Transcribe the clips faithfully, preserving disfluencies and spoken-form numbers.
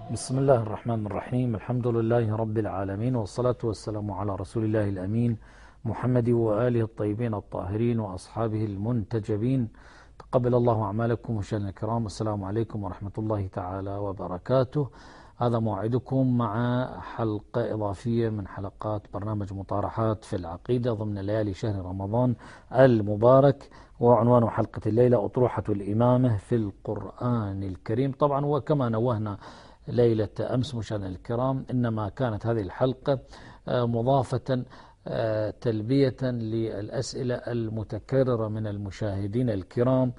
بسم الله الرحمن الرحيم. الحمد لله رب العالمين، والصلاة والسلام على رسول الله الأمين محمد وآله الطيبين الطاهرين وأصحابه المنتجبين. تقبل الله أعمالكم مشاهدينا الكرام، السلام عليكم ورحمة الله تعالى وبركاته. هذا موعدكم مع حلقة إضافية من حلقات برنامج مطارحات في العقيدة ضمن ليالي شهر رمضان المبارك، وعنوان حلقة الليلة أطروحة الإمامة في القرآن الكريم. طبعا وكما نوهنا ليلة أمس مشاهدينا الكرام، إنما كانت هذه الحلقة مضافة تلبية للأسئلة المتكررة من المشاهدين الكرام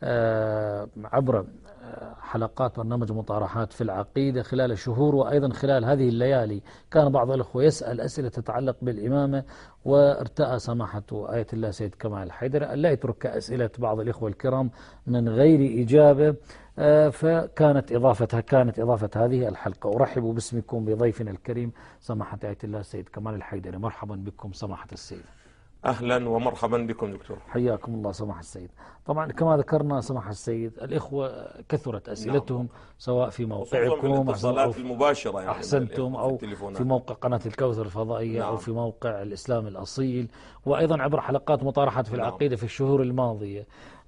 عبر حلقات برنامج مطارحات في العقيدة خلال الشهور، وأيضا خلال هذه الليالي كان بعض الأخوة يسأل أسئلة تتعلق بالإمامة، وارتأى سماحة آية الله سيد كمال الحيدري أن لا يترك أسئلة بعض الإخوة الكرام من غير إجابة، فكانت إضافتها كانت إضافة هذه الحلقة. أرحب باسمكم بضيفنا الكريم سماحة آية الله سيد كمال الحيدري. مرحبا بكم سماحة السيد. أهلا ومرحبا بكم دكتور. حياكم الله سماحة السيد. طبعا كما ذكرنا سماحة السيد، الإخوة كثرت أسئلتهم، نعم. سواء في موقعكم الاتصالات المباشرة يعني أحسنتم أو في, في موقع قناة الكوثر الفضائية، نعم. أو في موقع الإسلام الأصيل، وأيضا عبر حلقات مطارحة في العقيدة، نعم. في الشهور الماضية.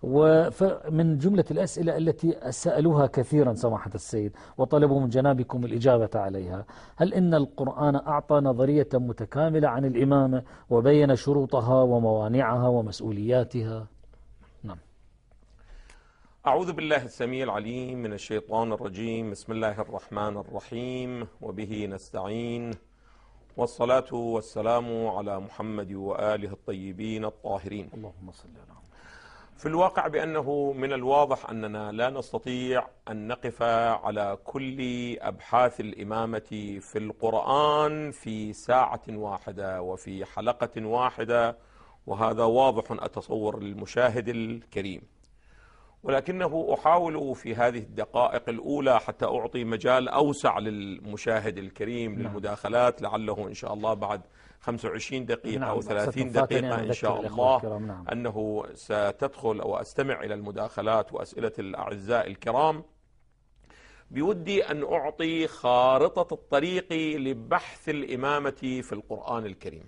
ومن جملة الأسئلة التي سألوها كثيرا سماحة السيد وطلبوا من جنابكم الإجابة عليها: هل إن القرآن أعطى نظرية متكاملة عن الإمامة وبين شروطها وموانعها ومسؤولياتها؟ نعم. أعوذ بالله السميع العليم من الشيطان الرجيم. بسم الله الرحمن الرحيم، وبه نستعين، والصلاة والسلام على محمد وآله الطيبين الطاهرين. اللهم صل على محمد. في الواقع بأنه من الواضح أننا لا نستطيع أن نقف على كل أبحاث الإمامة في القرآن في ساعة واحدة وفي حلقة واحدة، وهذا واضح أتصور للمشاهد الكريم، ولكنه أحاول في هذه الدقائق الأولى حتى أعطي مجال أوسع للمشاهد الكريم للمداخلات، لعله إن شاء الله بعد خمسة وعشرين دقيقة، نعم. أو ثلاثين دقيقة إن شاء الله، نعم. أنه ستدخل أو أستمع إلى المداخلات وأسئلة الأعزاء الكرام. بودي أن أعطي خارطة الطريق لبحث الإمامة في القرآن الكريم.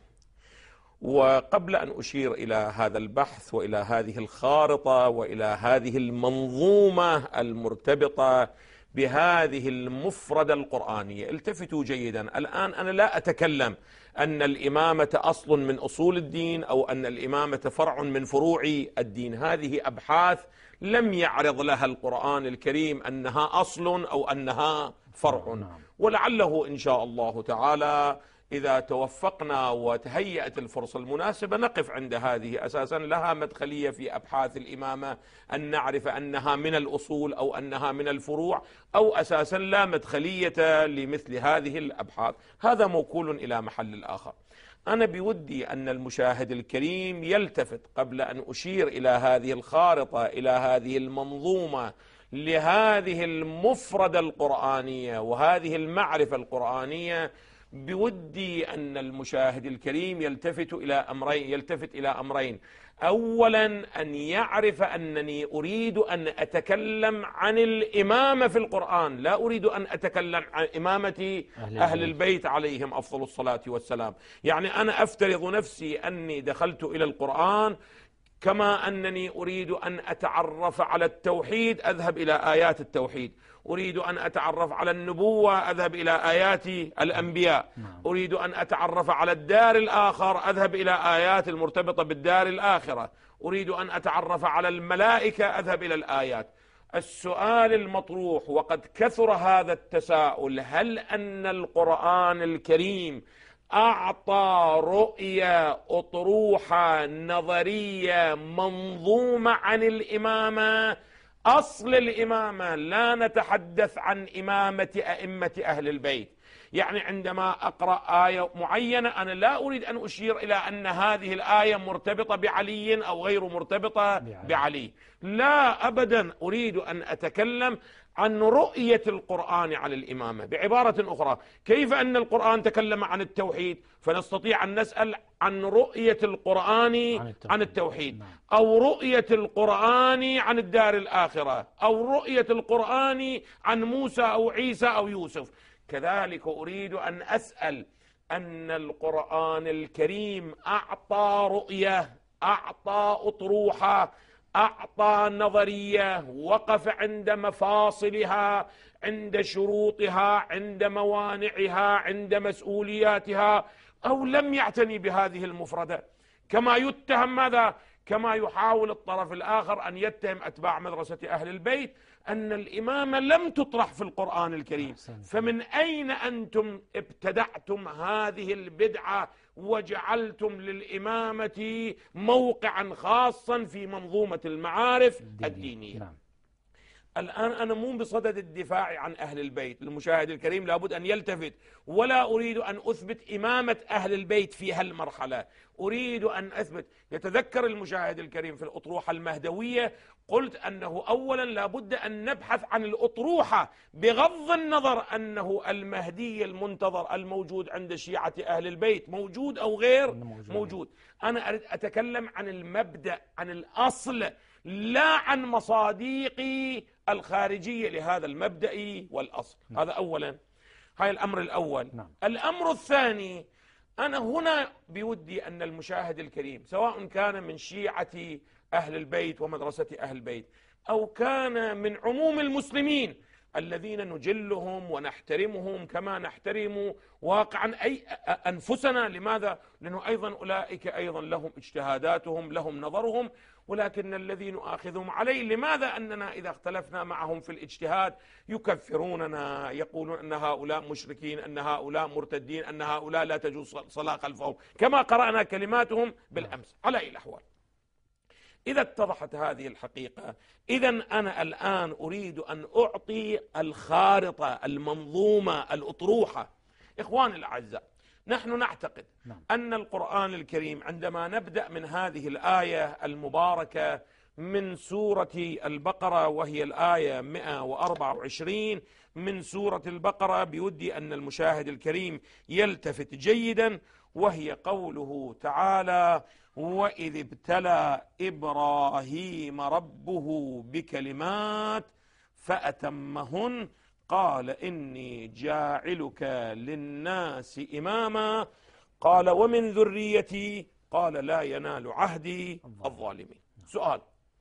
وقبل أن أشير إلى هذا البحث وإلى هذه الخارطة وإلى هذه المنظومة المرتبطة بهذه المفردة القرآنية، التفتوا جيدا. الآن أنا لا أتكلم أن الإمامة أصل من أصول الدين أو أن الإمامة فرع من فروع الدين. هذه أبحاث لم يعرض لها القرآن الكريم أنها أصل أو أنها فرع، ولعله إن شاء الله تعالى إذا توفقنا وتهيأت الفرصة المناسبة نقف عند هذه. أساسا لها مدخلية في أبحاث الإمامة أن نعرف أنها من الأصول أو أنها من الفروع، أو أساسا لا مدخلية لمثل هذه الأبحاث. هذا موكول إلى محل الآخر. أنا بودي أن المشاهد الكريم يلتفت قبل أن أشير إلى هذه الخارطة، إلى هذه المنظومة لهذه المفردة القرآنية وهذه المعرفة القرآنية. بودي أن المشاهد الكريم يلتفت إلى أمرين يلتفت إلى أمرين أولا، أن يعرف أنني أريد أن أتكلم عن الإمامة في القرآن، لا أريد أن أتكلم عن إمامة أهل البيت عليهم أفضل الصلاة والسلام. يعني أنا أفترض نفسي أني دخلت إلى القرآن كما أنني أريد أن أتعرف على التوحيد، أذهب إلى آيات التوحيد. أريد أن أتعرف على النبوة، أذهب إلى آيات الأنبياء. أريد أن أتعرف على الدار الآخر، أذهب إلى آيات المرتبطة بالدار الآخرة. أريد أن أتعرف على الملائكة، أذهب إلى الآيات. السؤال المطروح، وقد كثر هذا التساؤل: هل أن القرآن الكريم أعطى رؤية أطروحة نظرية منظومة عن الإمامة؟ أصل الإمامة لا نتحدث عن إمامة أئمة أهل البيت، يعني عندما أقرأ آية معينة أنا لا أريد أن أشير إلى أن هذه الآية مرتبطة بعلي أو غير مرتبطة بعلي، لا أبدا، أريد أن أتكلم عن رؤية القرآن على الإمامة. بعبارة أخرى، كيف أن القرآن تكلم عن التوحيد فنستطيع أن نسأل عن رؤية القرآن عن التوحيد, عن التوحيد. أو رؤية القرآن عن الدار الآخرة، أو رؤية القرآن عن موسى أو عيسى أو يوسف. كذلك أريد أن أسأل أن القرآن الكريم أعطى رؤية، أعطى أطروحة، أعطى نظرية، وقف عند مفاصلها، عند شروطها، عند موانعها، عند مسؤولياتها، أو لم يعتني بهذه المفردة كما يتهم ماذا؟ كما يحاول الطرف الآخر أن يتهم أتباع مدرسة أهل البيت أن الإمامة لم تطرح في القرآن الكريم. فمن أين أنتم ابتدعتم هذه البدعة وجعلتم للإمامة موقعا خاصا في منظومة المعارف الدينية؟ نعم. الآن أنا مو بصدد الدفاع عن أهل البيت، المشاهد الكريم لابد أن يلتفت، ولا أريد أن أثبت إمامة أهل البيت في هالمرحلة، أريد أن أثبت. يتذكر المشاهد الكريم في الأطروحة المهدوية قلت أنه أولا لابد أن نبحث عن الأطروحة بغض النظر أنه المهدي المنتظر الموجود عند شيعة أهل البيت موجود أو غير موجود. أنا أريد أتكلم عن المبدأ، عن الأصل، لا عن مصاديق الخارجية لهذا المبدأ والأصل. نعم. هذا أولا، هاي الأمر الأول. نعم. الأمر الثاني، أنا هنا بودي أن المشاهد الكريم سواء كان من شيعة أهل البيت ومدرسة أهل البيت أو كان من عموم المسلمين الذين نجلهم ونحترمهم كما نحترم واقعا أي أنفسنا. لماذا؟ لأنه أيضا أولئك أيضا لهم اجتهاداتهم، لهم نظرهم، ولكن الذي نؤاخذهم عليه لماذا؟ أننا إذا اختلفنا معهم في الاجتهاد يكفروننا، يقولون أن هؤلاء مشركين، أن هؤلاء مرتدين، أن هؤلاء لا تجوز صلاة خلفهم، كما قرأنا كلماتهم بالأمس. على أي الأحوال، إذا اتضحت هذه الحقيقة، إذا أنا الآن أريد أن أعطي الخارطة، المنظومة، الأطروحة. إخواني الأعزاء، نحن نعتقد نعم. أن القرآن الكريم عندما نبدأ من هذه الآية المباركة من سورة البقرة وهي الآية مئة وأربعة وعشرين من سورة البقرة، بودي أن المشاهد الكريم يلتفت جيدا، وهي قوله تعالى: وإذ ابتلى إبراهيم ربه بكلمات فأتمهن قال إني جاعلك للناس إماما قال ومن ذريتي قال لا ينال عهدي الظالمين. سؤال: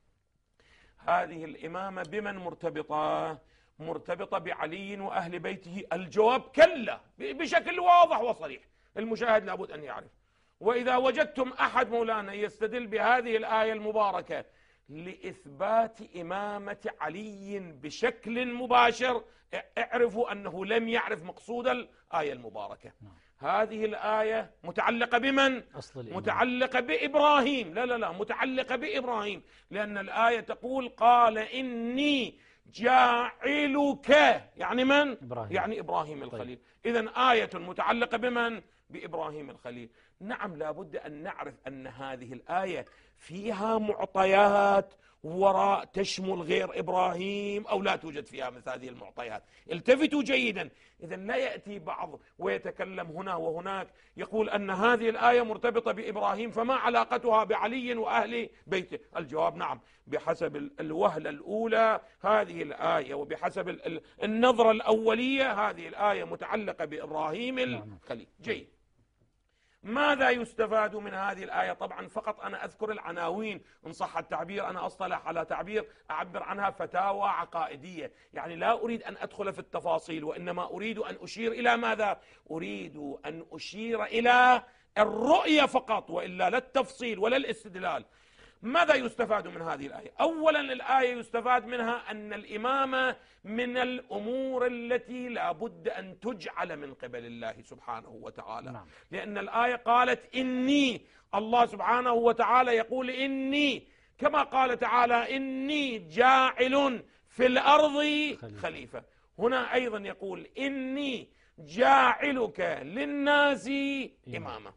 هذه الإمامة بمن مرتبطة؟ مرتبطة بعلي وأهل بيته؟ الجواب كلا، بشكل واضح وصريح، المشاهد لابد أن يعرف. وإذا وجدتم أحد مولانا يستدل بهذه الآية المباركة لإثبات إمامة علي بشكل مباشر، اعرفوا أنه لم يعرف مقصود الآية المباركة. هذه الآية متعلقة بمن؟ متعلقة بإبراهيم. لا لا لا متعلقة بإبراهيم، لأن الآية تقول قال إني جاعلك، يعني من؟ إبراهيم. يعني إبراهيم الخليل. طيب. إذن آية متعلقة بمن؟ بإبراهيم الخليل. نعم، لابد أن نعرف أن هذه الآية فيها معطيات وراء تشمل غير إبراهيم أو لا توجد فيها مثل هذه المعطيات. التفتوا جيدا. إذن لا يأتي بعض ويتكلم هنا وهناك يقول أن هذه الآية مرتبطة بإبراهيم فما علاقتها بعلي وأهل بيته. الجواب نعم، بحسب الوهلة الأولى هذه الآية وبحسب النظرة الأولية هذه الآية متعلقة بإبراهيم الخليل. جيد. ماذا يستفاد من هذه الآية؟ طبعا فقط أنا أذكر العناوين إن صح التعبير، أنا أصطلح على تعبير أعبر عنها فتاوى عقائدية، يعني لا أريد أن أدخل في التفاصيل، وإنما أريد أن أشير إلى ماذا؟ أريد أن أشير إلى الرؤية فقط، وإلا لا التفصيل ولا الاستدلال. ماذا يستفاد من هذه الآية؟ أولا الآية يستفاد منها أن الإمامة من الأمور التي لا بد أن تجعل من قبل الله سبحانه وتعالى. نعم. لأن الآية قالت إني، الله سبحانه وتعالى يقول إني، كما قال تعالى إني جاعل في الأرض خليفة. خليفة. هنا أيضا يقول إني، جاعلك للناس إماما.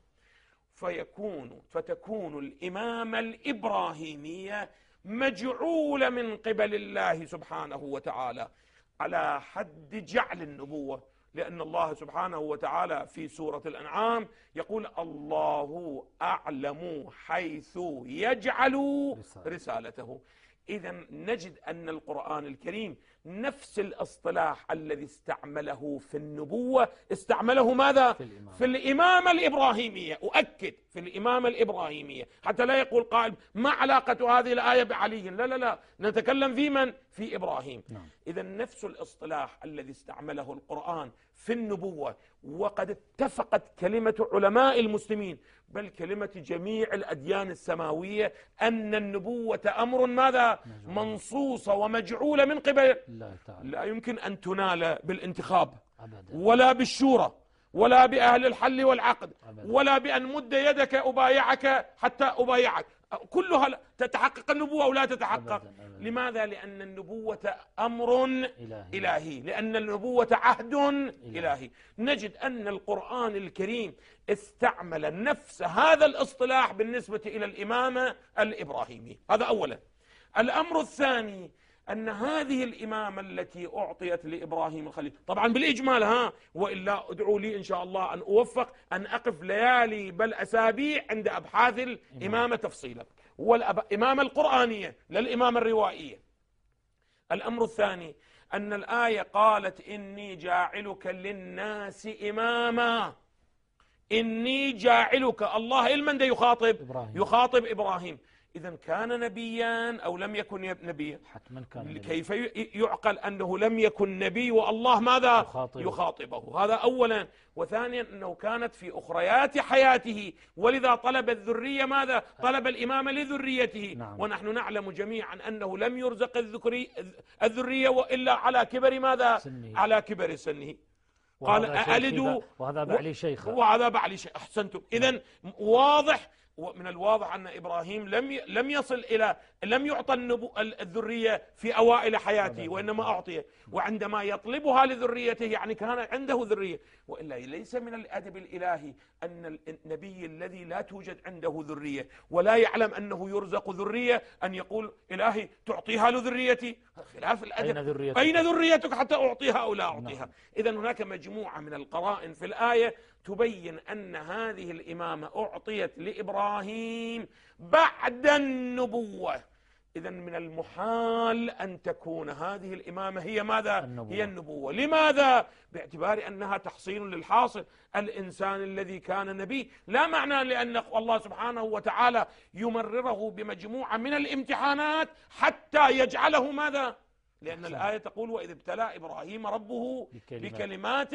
فيكون فتكون الإمامة الإبراهيمية مجعولة من قبل الله سبحانه وتعالى على حد جعل النبوة، لأن الله سبحانه وتعالى في سورة الأنعام يقول الله أعلم حيث يجعل رسالته. إذا نجد أن القرآن الكريم نفس الاصطلاح الذي استعمله في النبوة استعمله ماذا؟ في الإمامة, في الإمامة الإبراهيمية. أؤكد في الإمامة الإبراهيمية حتى لا يقول قائل ما علاقة هذه الآية بعلي. لا لا لا، نتكلم في من؟ في إبراهيم. نعم. إذا نفس الاصطلاح الذي استعمله القرآن في النبوة، وقد اتفقت كلمة علماء المسلمين بل كلمة جميع الأديان السماوية أن النبوة أمر ماذا؟ منصوصة ومجعولة من قبل الله تعالى، لا يمكن أن تنال بالانتخاب أبدا، ولا بالشورى، ولا بأهل الحل والعقد أبدا، ولا بأن مد يدك أبايعك حتى أبايعك. كلها تتحقق النبوة أو لا تتحقق؟ أبداً أبداً. لماذا؟ لأن النبوة أمر إلهي, إلهي. لأن النبوة عهد إلهي. إلهي. نجد أن القرآن الكريم استعمل نفس هذا الاصطلاح بالنسبة إلى الإمامة الإبراهيمية. هذا أولا. الأمر الثاني أن هذه الإمامة التي أعطيت لإبراهيم الخليل طبعا بالإجمال، ها وإلا أدعو لي إن شاء الله أن أوفق أن أقف ليالي بل أسابيع عند أبحاث الإمامة تفصيلا، والإمامة القرآنية لا الإمامة الروائية. الأمر الثاني أن الآية قالت إني جاعلك للناس إماما. إني جاعلك، الله إلمن ده يخاطب؟ إبراهيم. يخاطب إبراهيم. إذا كان نبيا أو لم يكن نبيا؟ حتما كان نبيا. كيف يعقل أنه لم يكن نبي والله ماذا يخاطبه, يخاطبه؟ هذا أولا. وثانيا أنه كانت في أخريات حياته، ولذا طلب الذرية ماذا؟ طلب الإمامة لذريته. نعم. ونحن نعلم جميعا أنه لم يرزق الذرية وإلا على كبر ماذا؟ سنه. على كبر سنه. قال أألد وهذا بعلي شيخ وهذا بعلي شيخ. أحسنتم. إذن واضح، ومن الواضح أن إبراهيم لم لم يصل إلى لم يعطى النبو الذرية في أوائل حياته، وإنما أعطي وعندما يطلبها لذريته يعني كان عنده ذرية. وإلا ليس من الأدب الإلهي أن النبي الذي لا توجد عنده ذرية ولا يعلم أنه يرزق ذرية أن يقول إلهي تعطيها لذريتي. خلاف الأدب. أين ذريتك, أين ذريتك حتى أعطيها أو لا أعطيها؟ إذن هناك مجموعة من القرائن في الآية تبين أن هذه الإمامة أعطيت لإبراهيم بعد النبوة. إذن من المحال أن تكون هذه الإمامة هي ماذا؟ النبوة. هي النبوة. لماذا؟ باعتبار أنها تحصيل للحاصل. الإنسان الذي كان نبي لا معنى لأن الله سبحانه وتعالى يمرره بمجموعة من الامتحانات حتى يجعله ماذا؟ لأن الآية تقول وإذ ابتلى إبراهيم ربه بكلمات, بكلمات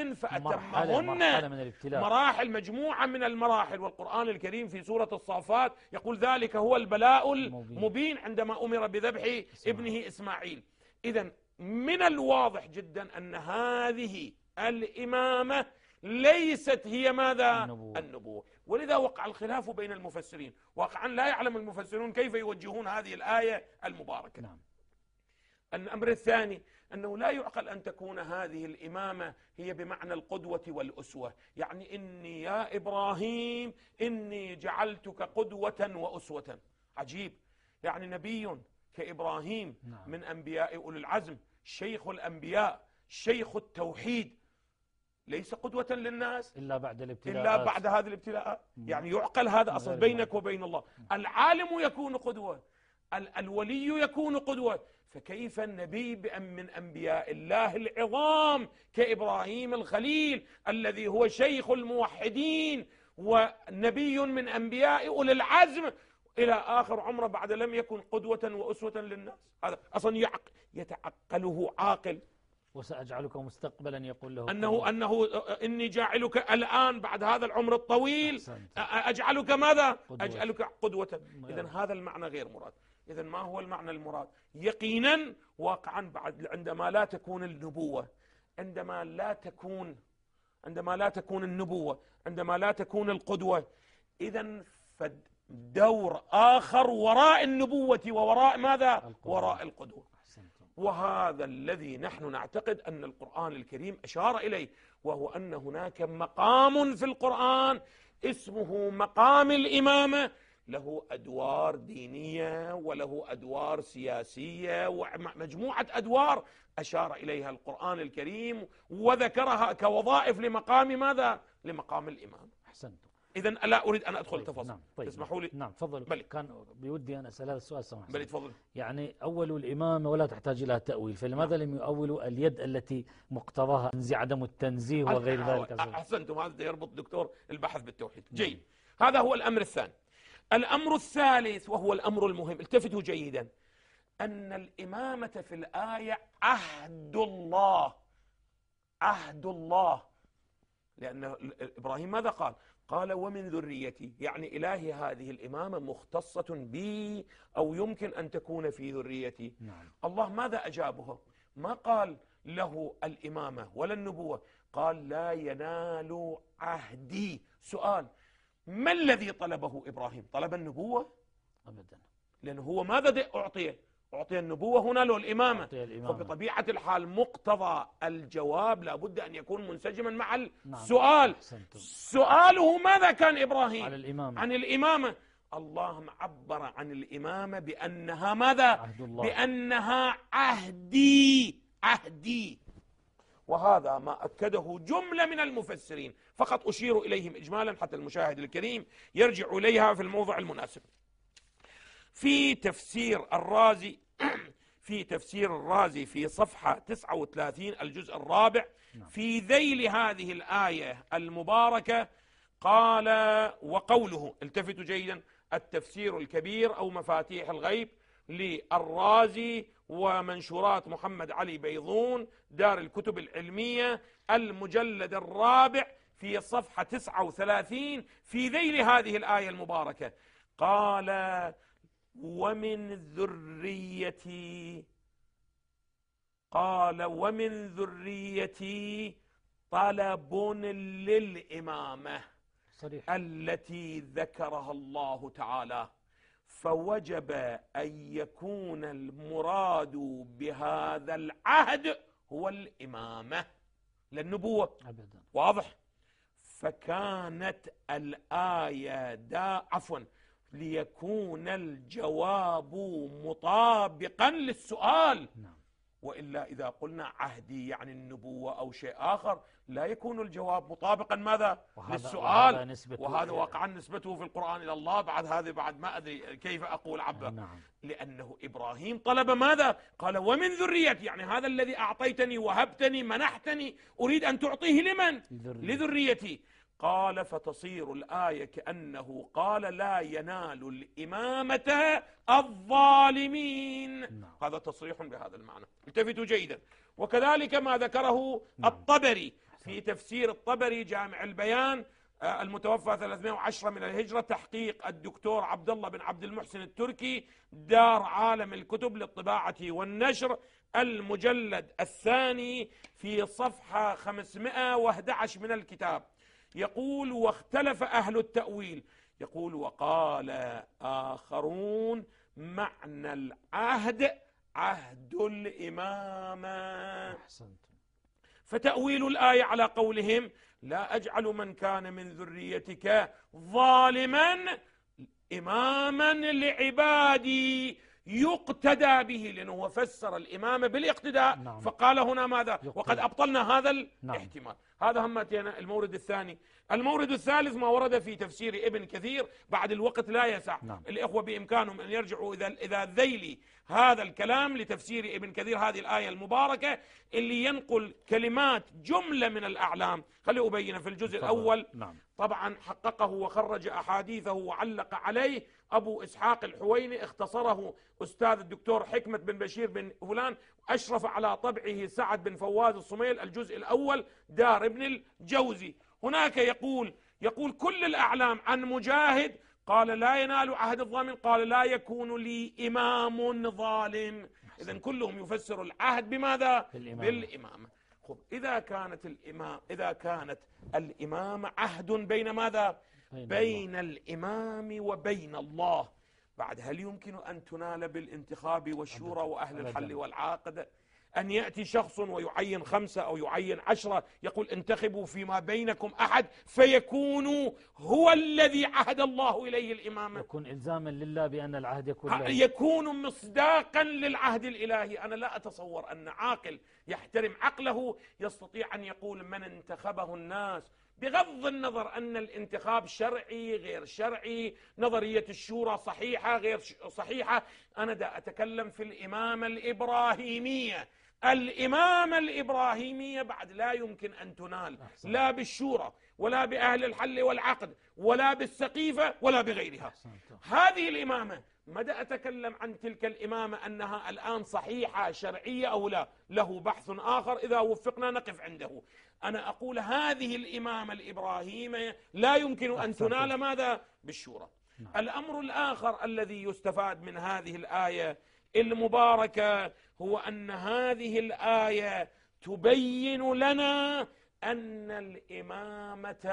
فأتمهن. مراحل، مجموعة من المراحل. والقرآن الكريم في سورة الصافات يقول ذلك هو البلاء المبين عندما أمر بذبح ابنه إسماعيل. إذن من الواضح جدا أن هذه الإمامة ليست هي ماذا؟ النبوة. النبوة. ولذا وقع الخلاف بين المفسرين، واقعا لا يعلم المفسرون كيف يوجهون هذه الآية المباركة. نعم. الأمر الثاني أنه لا يعقل أن تكون هذه الإمامة هي بمعنى القدوة والأسوة، يعني إني يا إبراهيم إني جعلتك قدوة وأسوة. عجيب، يعني نبي كإبراهيم من أنبياء أولي العزم، شيخ الأنبياء، شيخ التوحيد، ليس قدوة للناس إلا بعد الابتلاءات، إلا بعد هذه الابتلاءات. يعني يعقل هذا أصلا بينك وبين الله. العالم يكون قدوة، الولي يكون قدوة، فكيف النبي من أنبياء الله العظام كإبراهيم الخليل الذي هو شيخ الموحدين ونبي من أنبياء أولي العزم إلى آخر عمره بعد لم يكن قدوة وأسوة للناس؟ هذا أصلا يعق يتعقله عاقل. وسأجعلك مستقبلا يقول له أنه, أنه إني جاعلك الآن بعد هذا العمر الطويل أجعلك ماذا؟ قدوة. أجعلك قدوة. إذن هذا المعنى غير مراد. إذن ما هو المعنى المراد؟ يقينا واقعا بعد عندما لا تكون النبوة، عندما لا تكون عندما لا تكون النبوة، عندما لا تكون القدوة، إذن فدور آخر وراء النبوة ووراء ماذا؟ القدوة. وراء القدوة. وهذا الذي نحن نعتقد أن القرآن الكريم أشار إليه، وهو أن هناك مقام في القرآن اسمه مقام الإمامة، له أدوار دينية وله أدوار سياسية ومجموعة أدوار أشار إليها القرآن الكريم وذكرها كوظائف لمقام ماذا؟ لمقام الإمامة. أحسنتم. إذن لا أريد أن أدخل تفاصيل. نعم. طيب. تسمحوا لي؟ نعم تفضل. بلي. كان بودي أن أسأل هذا السؤال سمح. بلي تفضل. يعني أول الإمامة ولا تحتاج إلى تأويل، فلماذا نعم. لم يؤولوا اليد التي مقتضاها عدم التنزيه وغير ذلك؟ أحسنتم، هذا يربط دكتور البحث بالتوحيد. جيد. هذا هو الأمر الثاني. الأمر الثالث وهو الأمر المهم، التفتوا جيدا، أن الإمامة في الآية عهد الله، عهد الله، لأن إبراهيم ماذا قال؟ قال ومن ذريتي، يعني إلهي هذه الإمامة مختصة بي أو يمكن أن تكون في ذريتي. نعم. الله ماذا أجابه؟ ما قال له الإمامة ولا النبوة، قال لا ينال عهدي. سؤال، ما الذي طلبه إبراهيم؟ طلب النبوة؟ أبدا، لأنه هو ماذا أعطيه؟ أعطي النبوة، هنا له الإمامة. فبطبيعة الحال مقتضى الجواب لابد أن يكون منسجما مع السؤال. نعم. سؤاله ماذا كان إبراهيم؟ عن الإمامة. عن الإمامة. الله عبر عن الإمامة بأنها ماذا؟ عهد الله. بأنها عهدي، عهدي. وهذا ما أكده جملة من المفسرين، فقط أشير إليهم إجمالا حتى المشاهد الكريم يرجع إليها في الموضع المناسب. في تفسير الرازي في تفسير الرازي في صفحة تسعة وثلاثين الجزء الرابع في ذيل هذه الآية المباركة قال، وقوله، التفتوا جيدا، التفسير الكبير أو مفاتيح الغيب للرازي ومنشورات محمد علي بيضون دار الكتب العلمية، المجلد الرابع في صفحة تسعة وثلاثين في ذيل هذه الآية المباركة قال ومن ذريتي، قال ومن ذريتي طلب للإمامة صريح. التي ذكرها الله تعالى، فوجب أن يكون المراد بهذا العهد هو الإمامة للنبوة. أبدا. واضح؟ فكانت الآية دا عفوا ليكون الجواب مطابقا للسؤال. نعم. وإلا إذا قلنا عهدي يعني النبوة أو شيء آخر لا يكون الجواب مطابقا ماذا؟ وهذا للسؤال. وهذا, وهذا واقعا نسبته في القرآن إلى الله، بعد هذه بعد ما أدري كيف أقول عبر. نعم. لأنه إبراهيم طلب ماذا؟ قال ومن ذريتي، يعني هذا الذي أعطيتني وهبتني منحتني أريد أن تعطيه لمن؟ لذريتي. لذريتي. قال فتصير الآية كأنه قال لا ينال الإمامة الظالمين. نعم. هذا تصريح بهذا المعنى، التفتوا جيدا. وكذلك ما ذكره الطبري في تفسير الطبري جامع البيان المتوفى ثلاثمائة وعشرة من الهجرة، تحقيق الدكتور عبد الله بن عبد المحسن التركي، دار عالم الكتب للطباعة والنشر، المجلد الثاني في صفحة خمسمائة وأحد عشر من الكتاب، يقول واختلف أهل التأويل، يقول وقال آخرون معنى العهد عهد الإمامة. فتأويل الآية على قولهم لا أجعل من كان من ذريتك ظالما إماما لعبادي يقتدى به، لأنه هو فسر الإمامة بالاقتداء. نعم. فقال هنا ماذا؟ يقتدى. وقد أبطلنا هذا الاحتمال. نعم. هذا همتنا المورد الثاني. المورد الثالث ما ورد في تفسير ابن كثير، بعد الوقت لا يسع. نعم. الإخوة بإمكانهم أن يرجعوا إذا إذا ذيلي هذا الكلام لتفسير ابن كثير، هذه الآية المباركة اللي ينقل كلمات جملة من الأعلام. خلي أبين في الجزء طبعا. الأول. نعم. طبعا حققه وخرج أحاديثه وعلق عليه أبو إسحاق الحويني، اختصره أستاذ الدكتور حكمة بن بشير بن فلان، أشرف على طبعه سعد بن فواز الصميل، الجزء الأول دار ابن الجوزي. هناك يقول يقول كل الأعلام عن مجاهد قال لا ينال عهد الظالم، قال لا يكون لي إمام ظالم. إذن كلهم يفسر العهد بماذا؟ بالإمامة. بالإمامة. خب إذا كانت الإمام إذا كانت الإمامة عهد بين ماذا؟ بين, بين الإمام وبين الله، بعد هل يمكن أن تنال بالانتخاب والشورى وأهل الحل أبداً. والعقد؟ أن يأتي شخص ويعين خمسة أو يعين عشرة يقول انتخبوا فيما بينكم أحد فيكون هو الذي عهد الله إليه الإمامة، يكون إلزاما لله بأن العهد يكون له، يكون مصداقا للعهد الإلهي. أنا لا أتصور أن عاقل يحترم عقله يستطيع أن يقول من انتخبه الناس، بغض النظر أن الانتخاب شرعي غير شرعي، نظرية الشورى صحيحة غير صحيحة. أنا دا أتكلم في الإمامة الإبراهيمية. الإمامة الإبراهيمية بعد لا يمكن أن تنال لا بالشورى ولا بأهل الحل والعقد ولا بالسقيفة ولا بغيرها. هذه الإمامة مدى أتكلم عن تلك الإمامة أنها الآن صحيحة شرعية أو لا، له بحث آخر إذا وفقنا نقف عنده. أنا أقول هذه الإمامة الإبراهيمية لا يمكن أن تنال ماذا؟ بالشورى. الأمر الآخر الذي يستفاد من هذه الآية المباركة هو أن هذه الآية تبين لنا أن الإمامة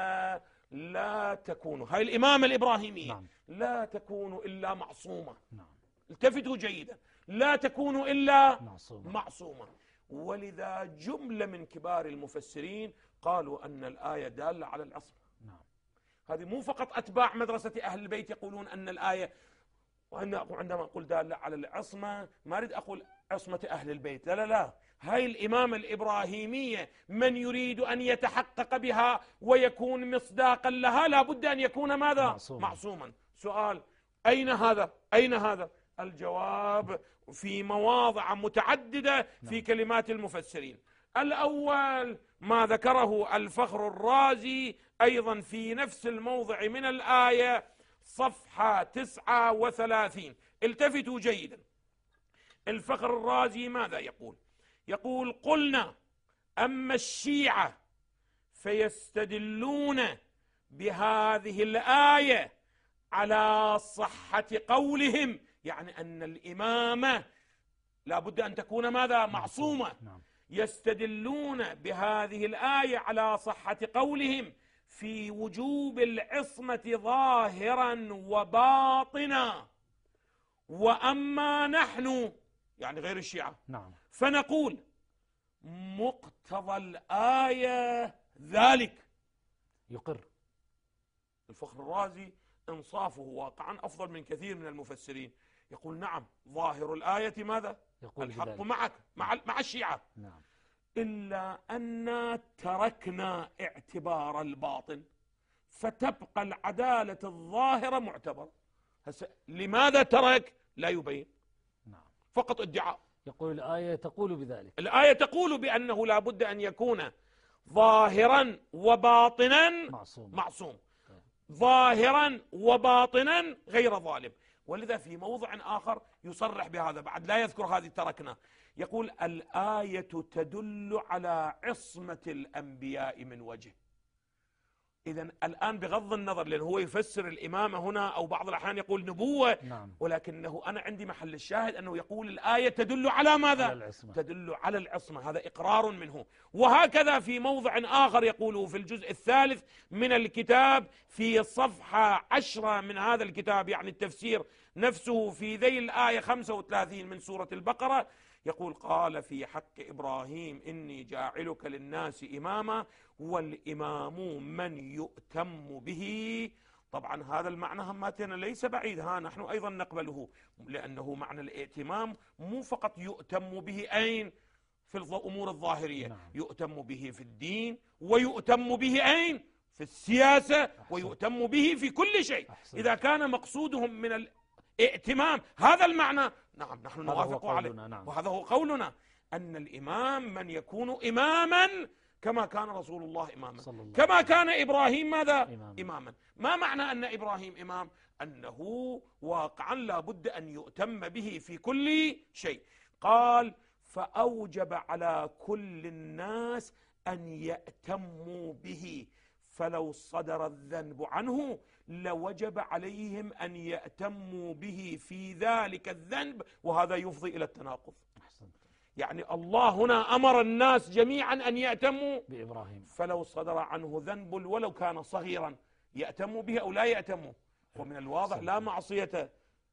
لا تكون، هاي الإمامة الإبراهيمية نعم. لا تكون إلا معصومة نعم. التفتوا جيدا، لا تكون إلا معصومة, معصومة. ولذا جملة من كبار المفسرين قالوا أن الآية دالة على العصمة نعم. هذه مو فقط أتباع مدرسة أهل البيت يقولون أن الآية، وعندما أقول دالة على العصمة ما أريد أقول عصمة أهل البيت، لا لا لا، هاي الإمامة الإبراهيمية من يريد أن يتحقق بها ويكون مصداقا لها لابد أن يكون ماذا؟ معصوما, معصوما. سؤال، أين هذا؟ أين هذا؟ الجواب في مواضع متعددة في كلمات المفسرين. الأول ما ذكره الفخر الرازي أيضا في نفس الموضع من الآية صفحة تسعة وثلاثين. التفتوا جيدا، الفخر الرازي ماذا يقول؟ يقول قلنا أما الشيعة فيستدلون بهذه الآية على صحة قولهم، يعني أن الإمامة لا بد أن تكون ماذا؟ معصومة. يستدلون بهذه الآية على صحة قولهم في وجوب العصمة ظاهرا وباطنا، وأما نحن يعني غير الشيعة نعم. فنقول مقتضى الآية ذلك. يقر الفخر الرازي، إنصافه واقعا أفضل من كثير من المفسرين، يقول نعم ظاهر الآية ماذا؟ يقول الحق بذلك. معك مع, مع الشيعة نعم. إلا أن تركنا اعتبار الباطن فتبقى العدالة الظاهرة معتبر. لماذا ترك؟ لا يبين نعم. فقط ادعاء. يقول الآية تقول بذلك، الآية تقول بأنه لا بد أن يكون ظاهرا وباطنا معصوم, معصوم. ظاهرا وباطنا غير ظالم. ولذا في موضع آخر يصرح بهذا بعد لا يذكر هذه تركنا، يقول الآية تدل على عصمة الأنبياء من وجه. إذن الآن بغض النظر، لأن هو يفسر الإمامة هنا أو بعض الأحيان يقول نبوة نعم. ولكنه أنا عندي محل الشاهد أنه يقول الآية تدل على ماذا؟ على تدل على العصمة، هذا إقرار منه. وهكذا في موضع آخر يقوله في الجزء الثالث من الكتاب في صفحة عشرة من هذا الكتاب، يعني التفسير نفسه في ذي الآية خمسة وثلاثين من سورة البقرة، يقول قال في حق إبراهيم إني جاعلك للناس إماما والإمام من يؤتم به. طبعا هذا المعنى هماتنا ليس بعيد، ها نحن أيضا نقبله، لأنه معنى الائتمام مو فقط يؤتم به أين في الأمور الظاهرية نعم. يؤتم به في الدين ويؤتم به أين في السياسة أحسن. ويؤتم به في كل شيء أحسن. إذا كان مقصودهم من ال ائتمام هذا المعنى نعم نحن نوافق عليه نعم. وهذا هو قولنا أن الإمام من يكون إماما كما كان رسول الله إماما، كما كان إبراهيم ماذا؟ إماما. إماما. ما معنى أن إبراهيم إمام؟ أنه واقعا لا بد أن يؤتم به في كل شيء. قال فأوجب على كل الناس أن يأتموا به، فلو صدر الذنب عنه لوجب عليهم أن يأتموا به في ذلك الذنب، وهذا يفضي إلى التناقض. يعني الله هنا أمر الناس جميعا أن يأتموا بإبراهيم، فلو صدر عنه ذنب ولو كان صغيرا يأتموا به أو لا يأتموا. ومن الواضح لا معصية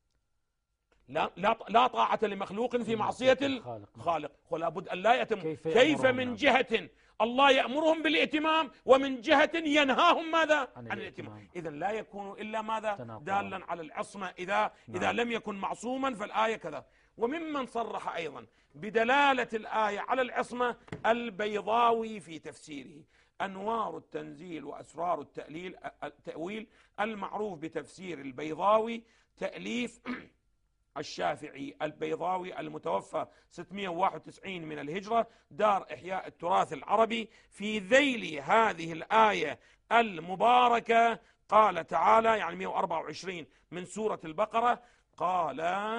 لا لا لا طاعة لمخلوق في معصية الخالق، ولا بد أن لا يتم. كيف, كيف من جهة الله يأمرهم بالائتمام ومن جهة ينهاهم ماذا؟ عن, عن الائتمام. إذا لا يكون إلا ماذا؟ دالا على العصمة إذا نعم. إذا لم يكن معصوما فالآية كذا. وممن صرح أيضا بدلالة الآية على العصمة البيضاوي في تفسيره، أنوار التنزيل وأسرار التأليل التأويل المعروف بتفسير البيضاوي، تأليف الشافعي البيضاوي المتوفى ستمائة وواحد وتسعين من الهجرة، دار إحياء التراث العربي. في ذيل هذه الآية المباركة قال تعالى، يعني مائة وأربعة وعشرين من سورة البقرة، قال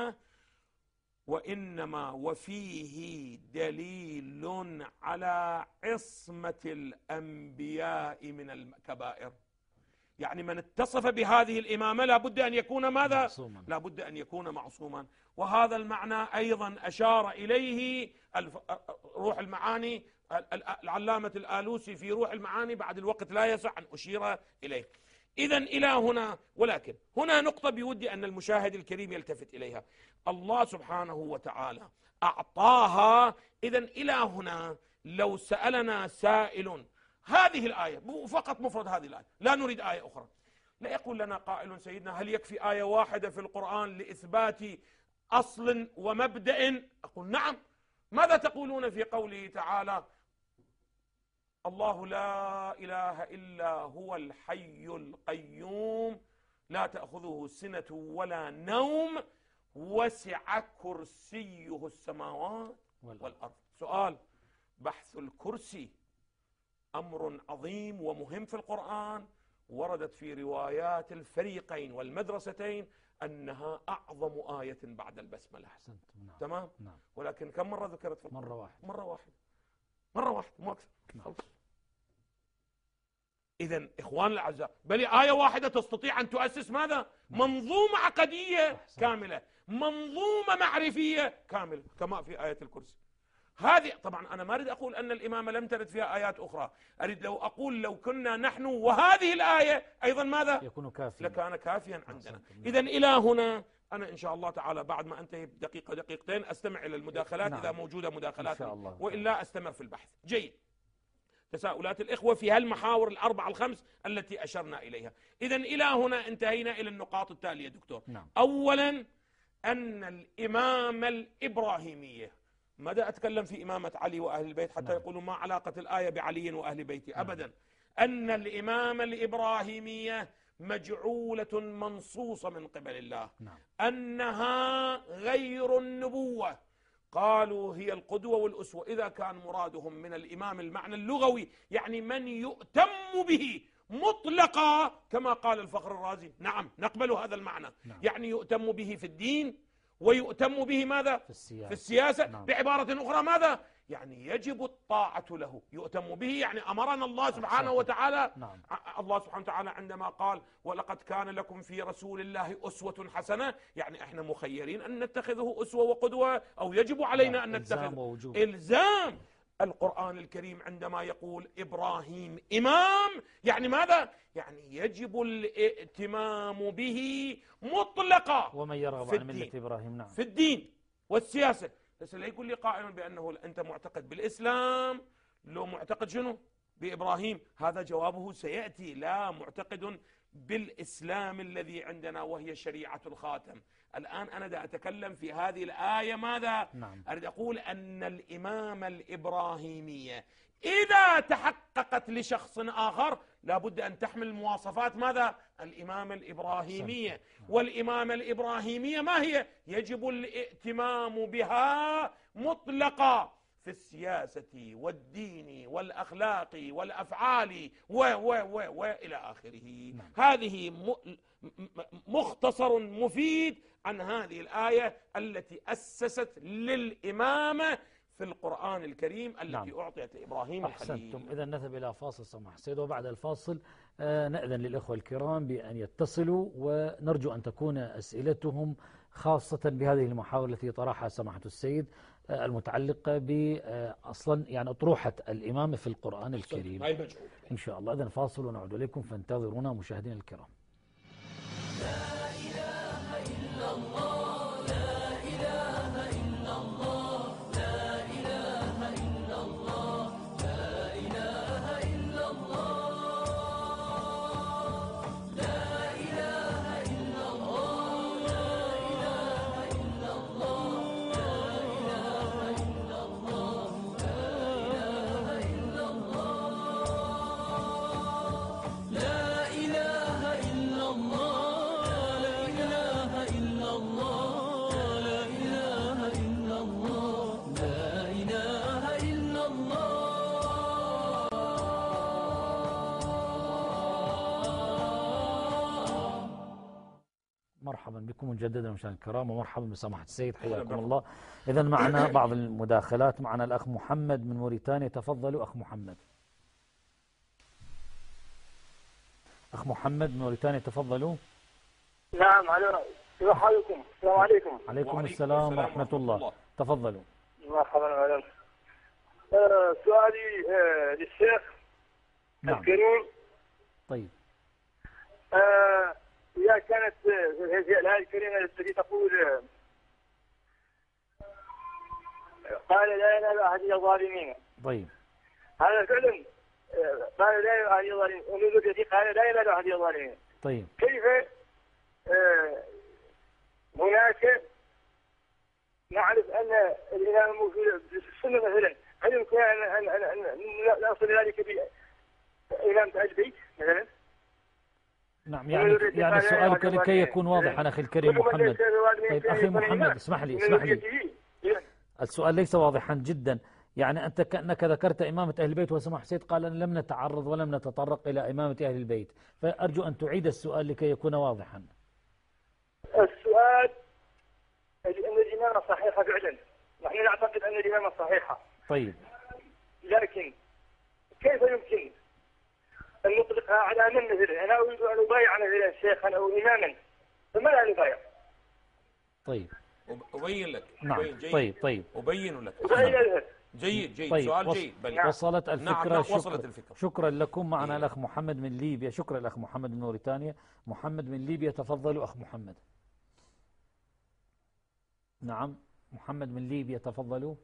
وإنما وفيه دليل على عصمة الأنبياء من الكبائر. يعني من اتصف بهذه الإمامة لا بد أن يكون ماذا؟ معصوما. لا بد أن يكون معصوما. وهذا المعنى أيضا أشار إليه روح المعاني العلامة الآلوسي في روح المعاني، بعد الوقت لا يسع أن أشير إليه. إذن إلى هنا، ولكن هنا نقطة بودي أن المشاهد الكريم يلتفت إليها. الله سبحانه وتعالى أعطاها. إذن إلى هنا لو سألنا سائل هذه الآية فقط، مفرد هذه الآية، لا نريد آية أخرى، لا يقول لنا قائل سيدنا هل يكفي آية واحدة في القرآن لإثبات أصل ومبدأ؟ أقول نعم. ماذا تقولون في قوله تعالى الله لا إله إلا هو الحي القيوم لا تأخذه سنة ولا نوم وسع كرسيه السماوات والأرض. سؤال، بحث الكرسي أمر عظيم ومهم في القرآن، وردت في روايات الفريقين والمدرستين أنها أعظم آية بعد البسملة. نعم. تمام؟ نعم. ولكن كم مرة ذكرت في القرآن؟ مرة واحدة. مرة واحدة مرة واحدة مو أكثر. نعم. إذن إخوان الأعزاء، بل آية واحدة تستطيع أن تؤسس ماذا؟ منظومة عقدية أحسن. كاملة، منظومة معرفية كاملة، كما في آية الكرسي. هذه طبعا أنا ما أريد أقول أن الإمامة لم ترد فيها آيات أخرى، أريد لو أقول لو كنا نحن وهذه الآية أيضا ماذا؟ يكون كافيا، لكان كافيا عندنا. إذن إلى هنا أنا إن شاء الله تعالى بعد ما أنتهي بدقيقة دقيقتين أستمع إلى المداخلات. نعم. إذا موجودة مداخلات إن شاء الله. وإلا أستمر في البحث. جيد. تساؤلات الإخوة في هالمحاور الأربعة الخمس التي أشرنا إليها. إذن إلى هنا انتهينا إلى النقاط التالية دكتور. نعم. أولا أن الإمامة الإبراهيمية، ماذا أتكلم في إمامة علي وأهل البيت حتى نعم. يقولوا ما علاقة الآية بعلي وأهل بيته؟ نعم. أبدا. أن الإمامة الإبراهيمية مجعولة منصوصة من قبل الله. نعم. أنها غير النبوة. قالوا هي القدوة والأسوة، إذا كان مرادهم من الإمام المعنى اللغوي يعني من يؤتم به مطلقا كما قال الفخر الرازي، نعم نقبل هذا المعنى. نعم. يعني يؤتم به في الدين ويؤتم به ماذا؟ في السياسة, في السياسة. نعم. بعبارة أخرى ماذا؟ يعني يجب الطاعة له، يؤتم به يعني أمرنا الله سبحانه وتعالى. نعم. الله سبحانه وتعالى عندما قال ولقد كان لكم في رسول الله أسوة حسنة، يعني احنا مخيرين أن نتخذه أسوة وقدوة أو يجب علينا نعم. أن نتخذه إلزام. القرآن الكريم عندما يقول إبراهيم إمام يعني ماذا؟ يعني يجب الائتمام به مطلقا. ومن يرغب عن ملة إبراهيم نعم. في الدين والسياسة. بس لا يقول لي قائل بأنه أنت معتقد بالإسلام، لو معتقد شنو؟ بإبراهيم. هذا جوابه سيأتي. لا، معتقد بالإسلام الذي عندنا وهي شريعة الخاتم. الآن أنا دا أتكلم في هذه الآية ماذا؟ نعم. أريد أقول أن الإمامة الإبراهيمية إذا تحققت لشخص آخر لابد أن تحمل مواصفات ماذا؟ الإمامة الإبراهيمية. والإمامة الإبراهيمية ما هي؟ يجب الائتمام بها مطلقا في السياسة والدين والأخلاق والأفعال و و و وإلى آخره. نعم. هذه مختصر مفيد عن هذه الآية التي أسست للإمامة في القرآن الكريم التي نعم. أعطيت لإبراهيم الخليل. أحسنتم. إذا نذهب إلى فاصل سماح سيد، وبعد الفاصل آه نأذن للإخوة الكرام بأن يتصلوا، ونرجو أن تكون أسئلتهم خاصة بهذه المحاور التي طرحها سماحة السيد آه المتعلقة بأصلا يعني أطروحة الإمامة في القرآن الكريم إن شاء الله. إذا فاصل ونعود إليكم، فانتظرونا مشاهدينا الكرام. لا إله إلا الله. لا مرحبا بكم مجددا مشاهدينا الكرام، ومرحبا بسماحة السيد، حياكم الله. إذا معنا بعض المداخلات. معنا الأخ محمد من موريتانيا، تفضلوا أخ محمد. أخ محمد من موريتانيا، تفضلوا. نعم، على كيف حالكم؟ السلام عليكم. عليكم السلام ورحمة الله، تفضلوا. مرحبا وأهلا. آه سؤالي آه للشيخ نعم. الكريم. طيب. آه إذا كانت هذه الآية الكريمة التي تقول آه قال لا ينال أحد الظالمين. طيب. هذا فعلا آه قال لا ينال أحد الظالمين، ونزل التي قال لا ينال أحد الظالمين. طيب. كيف آه هناك نعرف أن الإمام الموجود في السنة مثلا، هل يمكن أن أن أن أن نصل ذلك بإمام البيت مثلا؟ نعم، يعني يعني سؤالك لكي يكون واضحا أخي الكريم محمد. طيب أخي محمد، اسمح لي اسمح لي السؤال ليس واضحا جدا. يعني أنت كأنك ذكرت إمامة أهل البيت، وسماحة السيد قال أن لم نتعرض ولم نتطرق إلى إمامة أهل البيت، فأرجو أن تعيد السؤال لكي يكون واضحا. السؤال أن الإمامة صحيحة فعلا، نحن نعتقد أن الإمامة صحيحة. طيب. لكن كيف يمكن أن نطلقها على من مثلا؟ أنا أريد أن أبايع مثلا شيخا أو إماما، فما لا نبايع؟ طيب. أبين لك. نعم. جيد. طيب طيب. أبين لك. نعم. جيد جيد. طيب. سؤال وص... جيد. بل... وصلت الفكرة. نعم. نعم. شكرا. وصلت الفكرة. شكرا لكم. معنا إيه. الأخ محمد من ليبيا. شكرا الأخ محمد من موريتانيا. محمد من ليبيا، تفضلوا أخ محمد. نعم، محمد من ليبيا، تفضلوا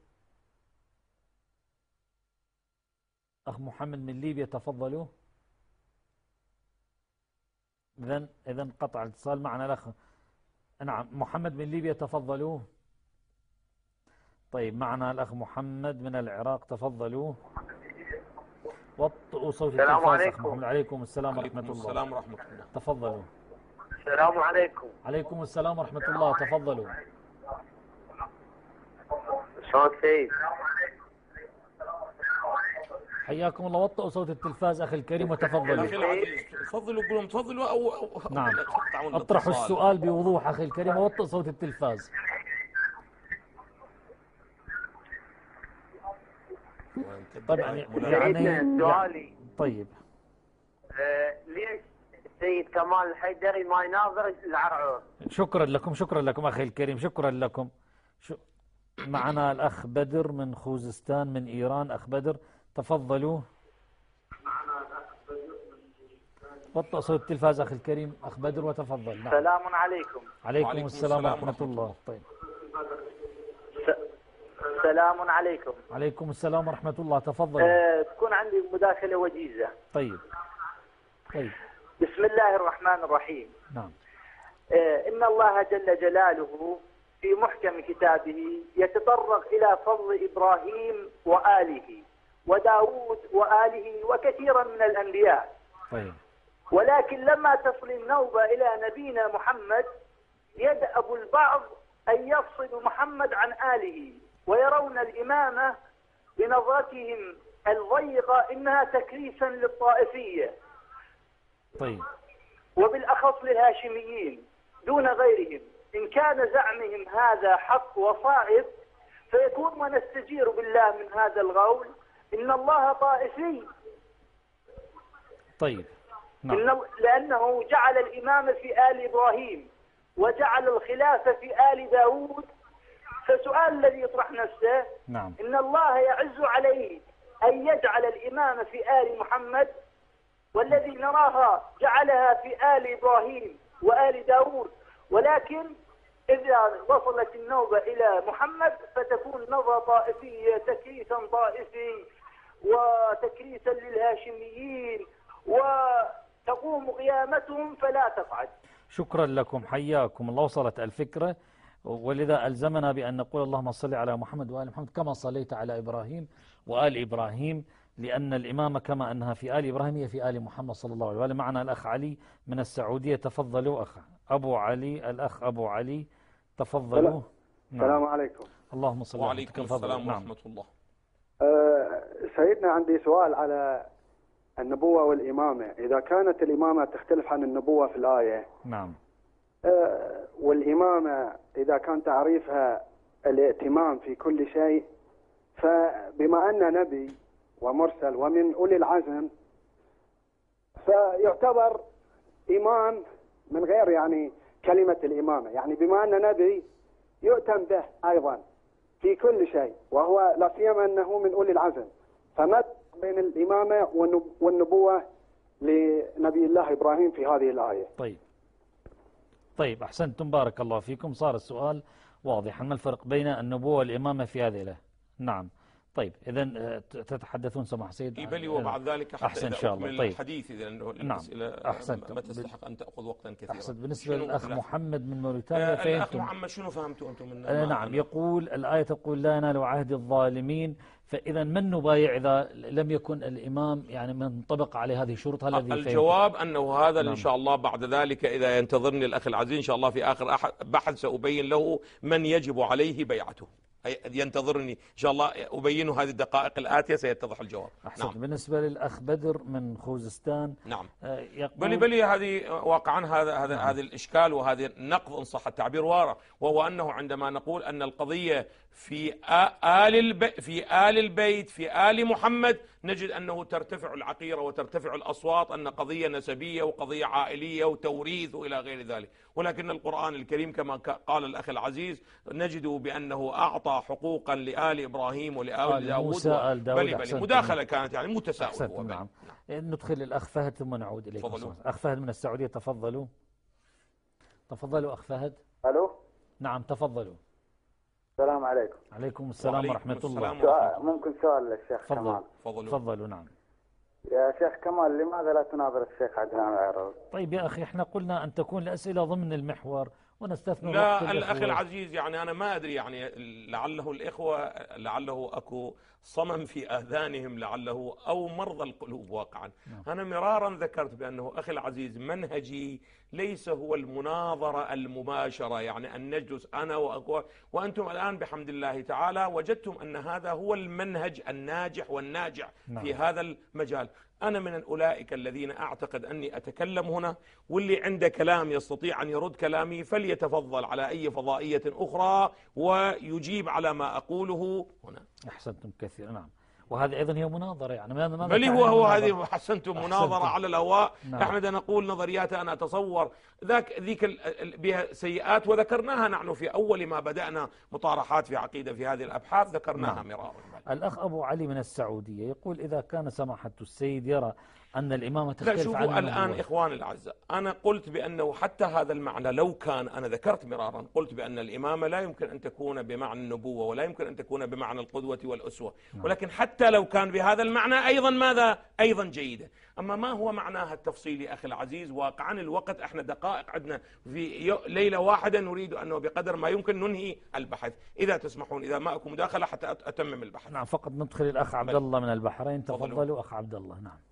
أخ محمد من ليبيا، تفضلوا. إذن إذن قطع الاتصال. معنا الأخ نعم محمد من ليبيا، تفضلوا. طيب، معنا الأخ محمد من العراق، تفضلوا. وطئوا صوت التلفاز. السلام عليكم. عليكم السلام ورحمة الله. السلام ورحمة الله. تفضلوا. السلام عليكم. عليكم السلام ورحمة الله، تفضلوا. صوت سيد. حياكم الله. وطئوا صوت التلفاز أخي الكريم وتفضلوا. أخي العزيز، تفضلوا قولوا تفضلوا أو, أو نعم. اطرحوا السؤال بوضوح أخي الكريم، ووطئ صوت التلفاز. طبعا يعني سؤالي. طيب. آه ليش السيد كمال الحيدري ما يناظر العرعور؟ شكرا لكم شكرا لكم أخي الكريم، شكرا لكم. شو... معنا الأخ بدر من خوزستان من إيران. أخ بدر، تفضلوا. وطئ صوت التلفاز أخي الكريم أخ بدر وتفضل. نعم. السلام عليكم. عليكم, عليكم السلام ورحمة الله. طيب. السلام عليكم. عليكم السلام ورحمة الله، تفضل. أه تكون عندي مداخلة وجيزة. طيب. طيب. بسم الله الرحمن الرحيم. نعم. أه إن الله جل جلاله في محكم كتابه يتطرق إلى فضل إبراهيم وآله وداود وآله وكثيرا من الأنبياء. طيب. ولكن لما تصل النوبة إلى نبينا محمد يدأب البعض أن يفصل محمد عن آله، ويرون الإمامة بنظرتهم الضيقة إنها تكريسا للطائفية. طيب. وبالأخص للهاشميين دون غيرهم. إن كان زعمهم هذا حق وصائب فيكون ونستجير بالله من هذا الغول إن الله طائفي. طيب. نعم. إن لأنه جعل الإمامة في آل إبراهيم وجعل الخلافة في آل داود. فسؤال الذي يطرح نفسه، نعم. إن الله يعز عليه أن يجعل الإمامة في آل محمد، والذي نراها جعلها في آل إبراهيم وآل داود، ولكن إذا وصلت النوبة إلى محمد فتكون نظرة طائفية، تكريسا طائفي وتكريسا للهاشميين، وتقوم قيامتهم فلا تقعد. شكرا لكم، حياكم الله. وصلت الفكرة، ولذا ألزمنا بأن نقول اللهم صل على محمد وآل محمد كما صليت على إبراهيم وآل إبراهيم، لأن الإمامة كما أنها في آل إبراهيم هي في آل محمد صلى الله عليه وسلم. معنا الأخ علي من السعودية، تفضلوا أخ أبو علي. الأخ أبو علي، تفضلوا. السلام عليكم. اللهم صل على محمد. وعليكم السلام ورحمة الله. أه سيدنا عندي سؤال على النبوة والإمامة. إذا كانت الإمامة تختلف عن النبوة في الآية، نعم، آه، والإمامة إذا كان تعريفها الائتمام في كل شيء، فبما أن نبي ومرسل ومن أولي العزم فيعتبر إمام من غير يعني كلمة الإمامة، يعني بما أن نبي يؤتم به أيضا في كل شيء، وهو لا سيما أنه من أولي العزم، فما بين الإمامة والنبوة لنبي الله إبراهيم في هذه الآية؟ طيب طيب أحسنتم، بارك الله فيكم، صار السؤال واضحا. ما الفرق بين النبوة والإمامة في هذه الآية؟ نعم. طيب إذا تتحدثون سماح سيد. بل وبعد ذلك حتى أحسن إن شاء الله. طيب الحديث إذا أنه نعم. الأسئلة ما تستحق أن تأخذ وقتا كثيرا. أحسن. بالنسبة للأخ محمد من موريتانيا آه الأخ محمد شنو فهمتوا أنتم من آه نعم، يقول الآية تقول لا ينال عهد الظالمين، فإذا من نبايع إذا لم يكن الإمام يعني منطبق عليه هذه الشروط؟ هل الذي الجواب أنه هذا نعم. إن شاء الله بعد ذلك إذا ينتظرني الأخ العزيز إن شاء الله في آخر بحث سأبين له من يجب عليه بيعته، ينتظرني إن شاء الله أبين هذه الدقائق الآتية سيتضح الجواب. أحسن. نعم. بالنسبة للأخ بدر من خوزستان، نعم يقول بلي بلي هذه واقعا هذا هذا نعم. هذا الإشكال وهذا النقض إن صح التعبير وارى، وهو أنه عندما نقول أن القضية في آل البيت في آل البيت في آل محمد نجد أنه ترتفع العقيرة وترتفع الأصوات، أن قضية نسبية وقضية عائلية وتوريث وإلى غير ذلك، ولكن القرآن الكريم كما قال الأخ العزيز نجد بأنه أعطى حقوقا لآل إبراهيم ولآل داود, آل داود. بل بل مداخلة كانت يعني متساوية. نعم. ندخل الأخ فهد ثم نعود إليكم. أخ فهد من السعودية، تفضلوا تفضلوا أخ فهد. ألو. نعم تفضلوا. السلام عليكم. عليكم السلام ورحمة الله. سؤال ممكن سؤال للشيخ كمال؟ تفضلوا. نعم يا شيخ كمال، لماذا لا تناظر الشيخ عدنان العراوي؟ طيب يا أخي احنا قلنا أن تكون الأسئلة ضمن المحور ونستثمر. لا الأخ العزيز يعني أنا ما أدري، يعني لعله الإخوة لعله أكو صمم في آذانهم لعله أو مرضى القلوب واقعا. نعم. أنا مرارا ذكرت بأنه أخي العزيز منهجي ليس هو المناظرة المباشرة، يعني أن نجلس أنا وأكو وأنتم الآن بحمد الله تعالى وجدتم أن هذا هو المنهج الناجح والناجع. نعم. في هذا المجال. أنا من أولئك الذين أعتقد أني أتكلم هنا، واللي عنده كلام يستطيع أن يرد كلامي فليتفضل على أي فضائية أخرى ويجيب على ما أقوله هنا. أحسنتم كثيرا. نعم. وهذه أيضا هي مناظرة يعني ماذا بل هو هو هذه حسنتم مناظرة على الهواء. نعم. احنا بدنا نقول نظريات، أنا أتصور ذاك ذيك بها سيئات وذكرناها نحن في أول ما بدأنا مطارحات في عقيدة في هذه الأبحاث ذكرناها. نعم. مرارا. الأخ أبو علي من السعودية يقول إذا كان سماحة السيد يرى أن الإمامة تختلف لا شوفوا عن الآن إخواني الأعزاء، أنا قلت بأنه حتى هذا المعنى لو كان، أنا ذكرت مرارا قلت بأن الإمامة لا يمكن أن تكون بمعنى النبوة ولا يمكن أن تكون بمعنى القدوة والأسوة. نعم. ولكن حتى لو كان بهذا المعنى أيضا ماذا أيضا جيدة. أما ما هو معناها التفصيلي أخي العزيز واقعا الوقت احنا دقائق عندنا في ليلة واحدة، نريد أنه بقدر ما يمكن ننهي البحث. إذا تسمحون إذا ما أكون مداخلة حتى أتمم البحث. نعم فقط ندخل الأخ عبد الله من البحرين. تفضلوا أخ عبد الله. نعم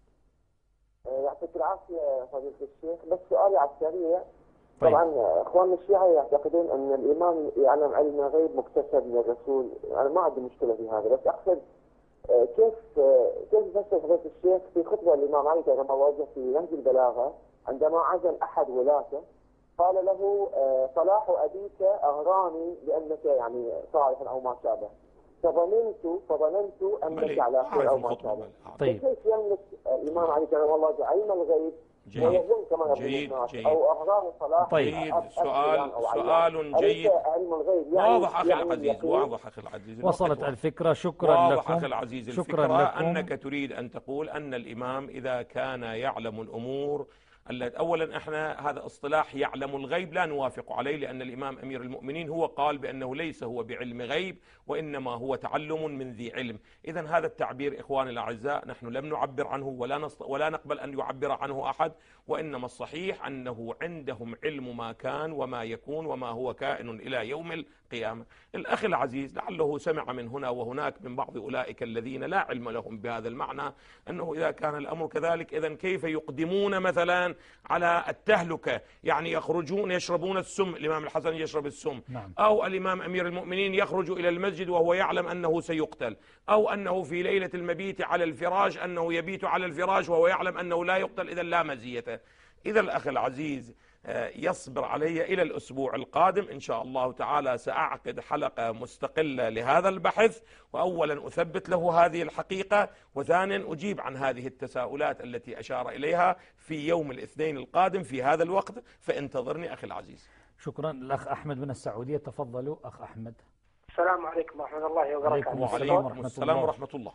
يعطيك العافية فضيلة الشيخ، بس سؤالي على السريع. طبعا اخواننا الشيعة يعتقدون ان الامام يعلم علم غيب مكتسب من الرسول، انا ما عندي مشكلة في هذا، بس اقصد كيف كيف يفسر فضيلة الشيخ في خطبة الامام علي كما وجه في نهج البلاغة عندما عزل احد ولاته قال له صلاح ابيك اغراني بانك يعني صالح او ما شابه، فظننت فظننت انك على خير او ما شابه. طيب كيف يملك الامام علي كرم الله وجهه علم الغيب ويظن كما جيد جيد او اغرار صلاح؟ طيب سؤال سؤال جيد علم الغيب يعني واضح اخي العزيز، واضح اخي العزيز، وصلت الفكرة. شكرا واضح لكم. اخي العزيز. شكرا الفكرة لكم. انك تريد ان تقول ان الامام اذا كان يعلم الامور التي اولا احنا هذا اصطلاح يعلم الغيب لا نوافق عليه، لان الامام امير المؤمنين هو قال بانه ليس هو بعلم غيب وانما هو تعلم من ذي علم. اذا هذا التعبير اخواني الاعزاء نحن لم نعبر عنه ولا نص ولا نقبل ان يعبر عنه احد، وانما الصحيح انه عندهم علم ما كان وما يكون وما هو كائن الى يوم القيامه. الاخ العزيز لعله سمع من هنا وهناك من بعض اولئك الذين لا علم لهم بهذا المعنى انه اذا كان الامر كذلك اذا كيف يقدمون مثلا على التهلكة، يعني يخرجون يشربون السم، الإمام الحسن يشرب السم. نعم. أو الإمام أمير المؤمنين يخرج إلى المسجد وهو يعلم أنه سيقتل، أو أنه في ليلة المبيت على الفراش أنه يبيت على الفراش وهو يعلم أنه لا يقتل، إذا لا مزية. إذا الأخ العزيز يصبر علي إلى الأسبوع القادم إن شاء الله تعالى سأعقد حلقة مستقلة لهذا البحث، وأولا أثبت له هذه الحقيقة، وثانيا أجيب عن هذه التساؤلات التي أشار إليها في يوم الاثنين القادم في هذا الوقت، فانتظرني أخي العزيز. شكرا. الأخ أحمد من السعودية، تفضلوا أخ أحمد. السلام عليكم ورحمة الله وبركاته. وعليكم السلام ورحمة الله.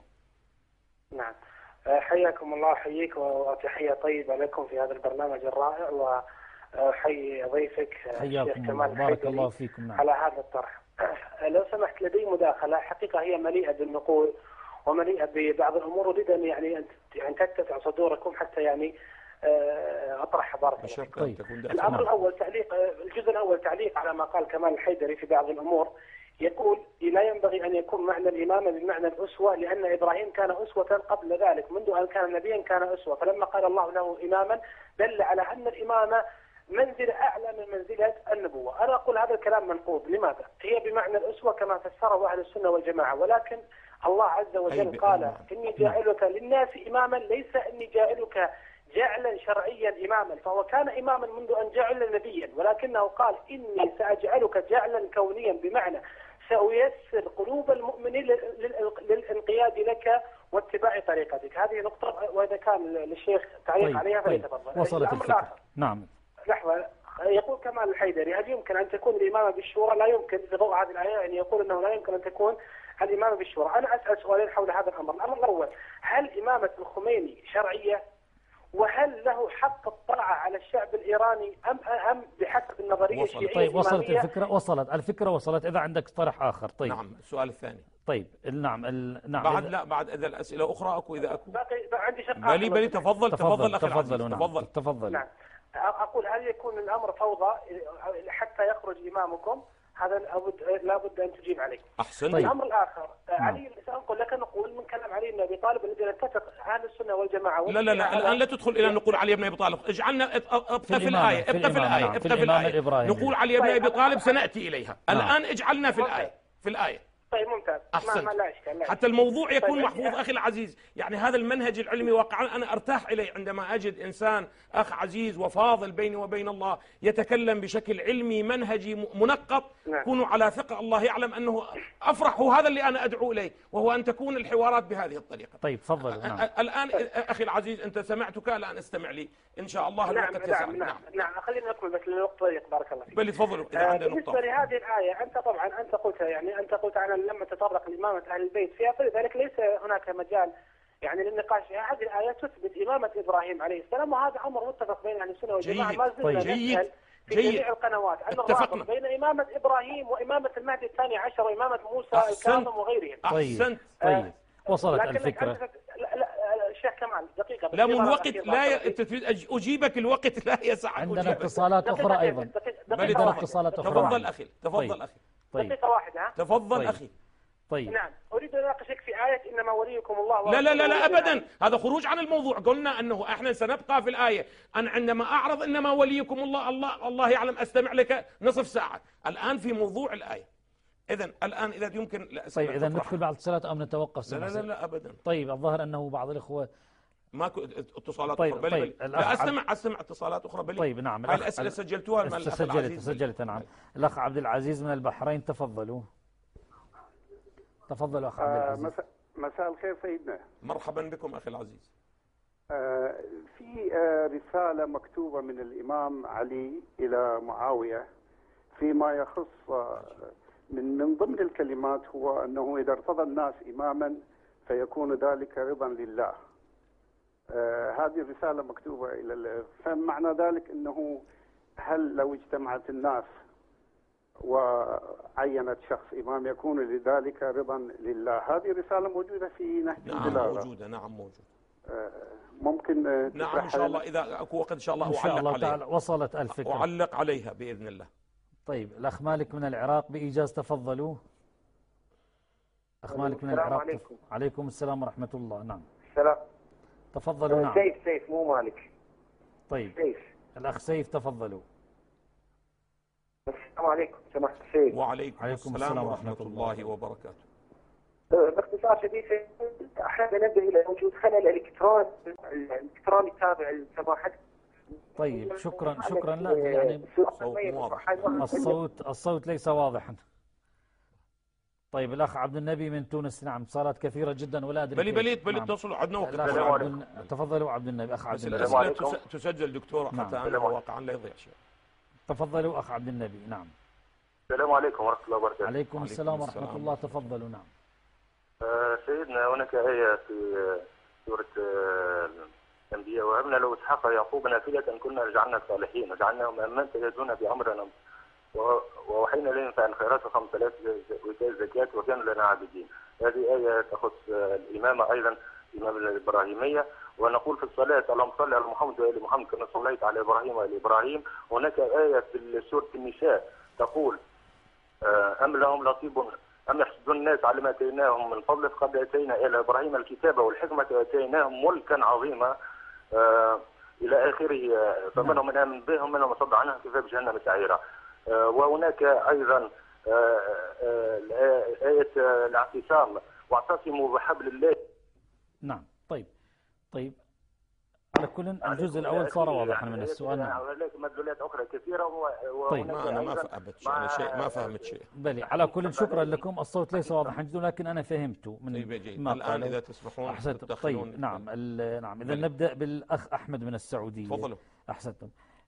نعم، حياكم الله، حييك وتحية طيبة لكم في هذا البرنامج الرائع، وحيي ضيفك الشيخ كمال بارك الله فيكم. نعم. على هذا الطرح. لو سمحت لدي مداخلة، حقيقة هي مليئة بالنقول ومليئة ببعض الأمور، أريد أن يعني أن يعني تتسع صدوركم حتى يعني أطرح بارك الله. طيب. الأمر الأول تعليق، الجزء الأول تعليق على ما قال كمال الحيدري في بعض الأمور. يقول لا ينبغي أن يكون معنى الإمامة بمعنى الأسوة، لأن إبراهيم كان أسوة قبل ذلك، منذ أن كان نبيا كان أسوة، فلما قال الله له إماما دل على أن الإمامة منزلة أعلى من منزلة النبوة. أنا أقول هذا الكلام منقوض. لماذا؟ هي بمعنى الأسوة كما فسره أهل السنة والجماعة، ولكن الله عز وجل قال إني جاعلك للناس إماما، ليس إني جاعلك جعلا شرعيا إماما، فهو كان إماما منذ أن جعل نبيا، ولكنه قال إني سأجعلك جعلا كونيا، بمعنى سأيسر قلوب المؤمنين للانقياد لك واتباع طريقتك. هذه نقطة، وإذا كان للشيخ تعليق طيب. عليها طيب. فليتفضل. وصلت الفكرة. نعم. لحظة، يقول كمال الحيدري هل يمكن أن تكون الإمامة بالشورى؟ لا يمكن، بضوء هذه الآية أن يقول أنه لا يمكن أن تكون الإمامة بالشورى. أنا أسأل سؤالين حول هذا الأمر. الأمر الأول، هل إمامة الخميني شرعية؟ وهل له حق الطاعة على الشعب الإيراني أم أم بحسب النظرية الشيعية؟ طيب وصلت الفكرة، وصلت الفكرة وصلت. إذا عندك طرح آخر. طيب. نعم. السؤال الثاني. طيب. نعم. ال... نعم. بعد لا بعد إذا الأسئلة أخرى أكو إذا أكو باقي عندي شق. بلي بلي تفضل تفضل أخي العزيز. نعم. تفضل تفضل. نعم. أقول هل يكون الأمر فوضى حتى يخرج إمامكم؟ هذا لابد أن تجيب عليه. أحسن. طيب. الأمر الآخر، علي سأنقل لك نقول من كلام علي بن أبي طالب الذي نتفق أهل السنة والجماعة. لا لا لا الآن لا تدخل إلى نقول علي بن أبي طالب، اجعلنا ابقى في, في الآية ابقى في الآية ابقى في الآية نقول علي بن أبي طالب سنأتي إليها. الآن اجعلنا في الآية في الآية. طيب ممتاز. أحسن. ما لا إشكال لا. حتى الموضوع يكون طيب. محفوظ أخي العزيز. يعني هذا المنهج العلمي واقعا أنا أرتاح إليه عندما أجد إنسان أخ عزيز وفاضل بيني وبين الله يتكلم بشكل علمي منهجي منقط. نعم. كونوا على ثقة، الله يعلم أنه أفرح، وهذا اللي أنا أدعو إليه، وهو أن تكون الحوارات بهذه الطريقة. طيب تفضل. نعم. الآن أخي العزيز أنت سمعتك، الآن استمع لي إن شاء الله. نعم. نعم. نعم. نعم. خلينا نكمل بس لنقطة طريق. بارك الله فيك. بل تفضلوا إذا عندنا نقطة. بالنسبة لهذه الآية، أنت طبعا أنت قلتها، يعني أنت قلت عن لما تطرق لإمامة أهل البيت فيها، فلذلك ليس هناك مجال يعني للنقاش فيها. هذه الآية تثبت إمامة إبراهيم عليه السلام، وهذا أمر متفق بين أهل السنة والجماعة. ما زلنا نسأل في جيد. جميع القنوات عن الرابط بين إمامة إبراهيم وإمامة المهدي الثاني عشر وإمامة موسى الكاظم وغيرهم. أحسنت. طيب. وصلت الفكرة. لا لا الشيخ كمال دقيقة. لا مو الوقت لا تريد أجيبك، الوقت لا يسعك. عندنا اتصالات أخرى أيضا. عندنا اتصالات أخرى. تفضل أخي. تفضل طيب. أخي. طيب. دقيقة واحدة. تفضل طيب. أخي. طيب. نعم، أريد أن أناقشك في آية إنما وليكم الله. لا لا لا لا أبدا، هذا خروج عن الموضوع. قلنا أنه احنا سنبقى في الآية أن عندما أعرض إنما وليكم الله الله الله يعلم أستمع لك نصف ساعة. الآن في موضوع الآية. إذا الآن إذا يمكن لا طيب إذا ندخل بعض الاتصالات أم نتوقف؟ لا لا لا, لا أبدا. طيب الظاهر أنه بعض الإخوة ماكو اتصالات طيب. أخرى. بل طيب. بل. لا أستمع أستمع اتصالات أخرى. بل طيب. نعم. هاي الأسئلة سجلتوها من الأخ سجلت العزيز. سجلت نعم. الأخ عبد العزيز من البحرين، تفضلوا. تفضل أخ عبد العزيز. مساء مساء الخير سيدنا. مرحبا بكم أخي العزيز. آه في آه رسالة مكتوبة من الإمام علي إلى معاوية فيما يخص آه من من ضمن الكلمات هو أنه إذا ارتضى الناس إماما فيكون ذلك رضا لله. آه هذه الرسالة مكتوبة إلى، فمعنى ذلك أنه هل لو اجتمعت الناس وعينت شخص إمام يكون لذلك رضا لله؟ هذه الرسالة موجودة في نهج البلاغة. نعم موجودة. نعم موجودة. ممكن نعم إن شاء الله إذا أكو وقت إن شاء الله إن شاء الله تعالى. وصلت الفكرة. أعلق عليها بإذن الله. طيب الأخ مالك من العراق بإيجاز، تفضلوا. أخ مالك من العراق. عليكم. عليكم السلام ورحمة الله. نعم. السلام. تفضلوا. نعم. سيف سيف مو مالك. طيب. سيف. الأخ سيف تفضلوا. السلام عليكم سماحة السيد. وعليكم السلام ورحمة الله وبركاته. باختصار شديد احنا ننبه الى وجود خلل الكترون الالكتروني تابع لسماحتكم طيب شكرا شكرا. لا يعني الصوت الصوت ليس واضحا. طيب الأخ عبد النبي من تونس. نعم صارت كثيرة جدا ولا أدري. بلي بليت بليت توصلوا عندنا وقت. تفضلوا عبد النبي. أخ عبد النبي. الأسئلة تسجل دكتور حتى أنا واقعا لا يضيع شيء. تفضلوا أخ عبد النبي. نعم. السلام عليكم ورحمة الله وبركاته. عليكم السلام ورحمة الله. تفضلوا. نعم. آه سيدنا هناك آية في سورة آه الأنبياء وهبنا له إسحاق ويعقوب نافلة كنا جعلنا الصالحين وجعلناهم أئمة يهدون بأمرنا ووحينا إليهم فعل الخيرات وقام الصلاة وإيتاء الزكاة وكانوا لنا عابدين. هذه آية تخص الإمامة أيضا الإمامة الإبراهيمية. ونقول في الصلاة اللهم صل على محمد وآل محمد كما صليت على إبراهيم وآل إبراهيم. هناك آية في سورة النساء تقول أم لهم نصيب أم يحسدون الناس على ما آتيناهم من فضل قد آتينا إلى إبراهيم الكتاب والحكمة وآتيناهم ملكا عظيما إلى آخره. فمنهم من آمن بهم ومنهم من صد عنهم كفى بجهنم سعيرا. وهناك أيضا آية الاعتصام واعتصموا بحبل الله. نعم. طيب طيب على كل الجزء الأول صار واضحا من السؤال. هناك مدلولات أخرى كثيرة. طيب ما أنا ما فهمت شيء. أنا شيء ما فهمت شيء. بلي على كل شكرا لكم. الصوت ليس واضحا جدا لكن أنا فهمته من ما الآن إذا تسمحون. أحسنتم. طيب نعم نعم إذا نبدأ بالأخ أحمد من السعودية. تفضلوا. أحسنتم.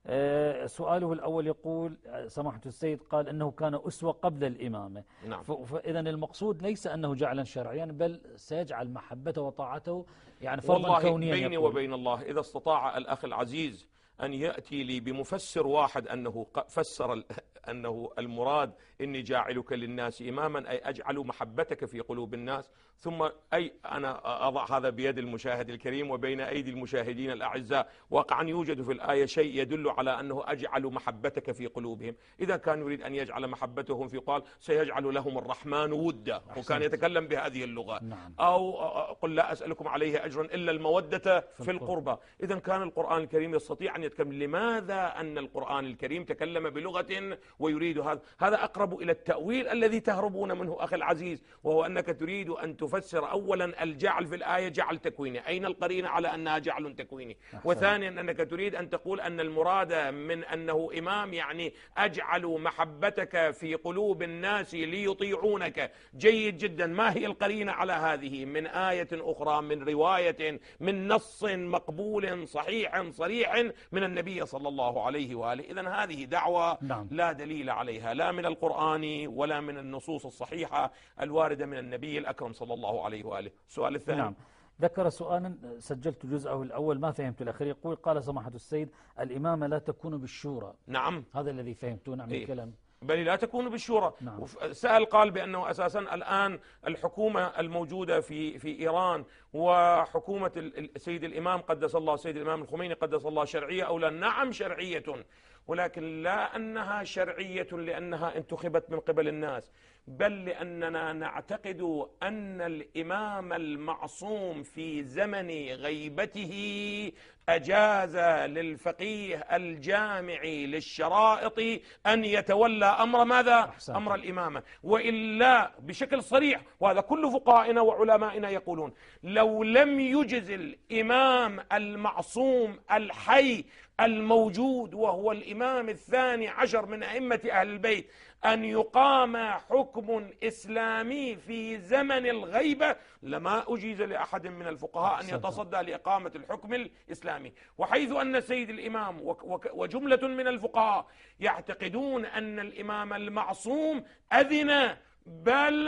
أه سؤاله الأول يقول سماحة السيد قال أنه كان أسوة قبل الإمامة. نعم. فإذا المقصود ليس أنه جعلا شرعيا بل سيجعل محبته وطاعته يعني فرضا كونيا. والله بيني وبين الله إذا استطاع الأخ العزيز أن يأتي لي بمفسر واحد أنه فسر أنه المراد إني جاعلك للناس إماما أي أجعل محبتك في قلوب الناس، ثم أي أنا أضع هذا بيد المشاهد الكريم وبين أيدي المشاهدين الأعزاء. واقعا يوجد في الآية شيء يدل على أنه أجعل محبتك في قلوبهم. إذا كان يريد أن يجعل محبتهم في قال سيجعل لهم الرحمن ودا وكان يتكلم بهذه اللغة. نعم. أو قل لا أسألكم عليه أجرا إلا المودة في القربى. إذا كان القرآن الكريم يستطيع أن يتكلم. لماذا أن القرآن الكريم تكلم بلغة ويريد هذا؟ هذا أقرب إلى التأويل الذي تهربون منه أخي العزيز، وهو أنك تريد أن تفسر أولا الجعل في الآية جعل تكويني. أين القرينة على أنها جعل تكويني؟ وثانيا أنك تريد أن تقول أن المراد من أنه إمام يعني أجعل محبتك في قلوب الناس ليطيعونك. جيد جدا. ما هي القرينة على هذه من آية أخرى من رواية من نص مقبول صحيح صريح من النبي صلى الله عليه وآله؟ إذن هذه دعوة نعم. لا دليل عليها لا من القرآن ولا من النصوص الصحيحة الواردة من النبي الأكرم صلى الله عليه وآله. السؤال الثاني. نعم. ذكر سؤالا سجلت جزءه الأول ما فهمت الأخير. يقول قال سماحة السيد الإمامة لا تكون بالشورى. نعم. هذا الذي فهمته. نعم. إيه؟ الكلام بل لا تكون بالشورى. نعم. سأل قال بأنه أساسا الآن الحكومة الموجودة في في إيران وحكومة السيد الإمام قدس الله سيد الإمام الخميني قدس الله شرعية أو لا؟ نعم شرعية، ولكن لا أنها شرعية لأنها انتخبت من قبل الناس، بل لأننا نعتقد أن الإمام المعصوم في زمن غيبته أجاز للفقيه الجامع للشرائط أن يتولى أمر ماذا؟ أحسن. أمر الإمامة. وإلا بشكل صريح، وهذا كل فقهائنا وعلمائنا يقولون، لو لم يجز الإمام المعصوم الحي الموجود وهو الإمام الثاني عشر من أئمة أهل البيت أن يقام حكم إسلامي في زمن الغيبة لما أجيز لأحد من الفقهاء أن يتصدى لإقامة الحكم الإسلامي. وحيث أن سيد الإمام وجملة من الفقهاء يعتقدون أن الإمام المعصوم أذن بل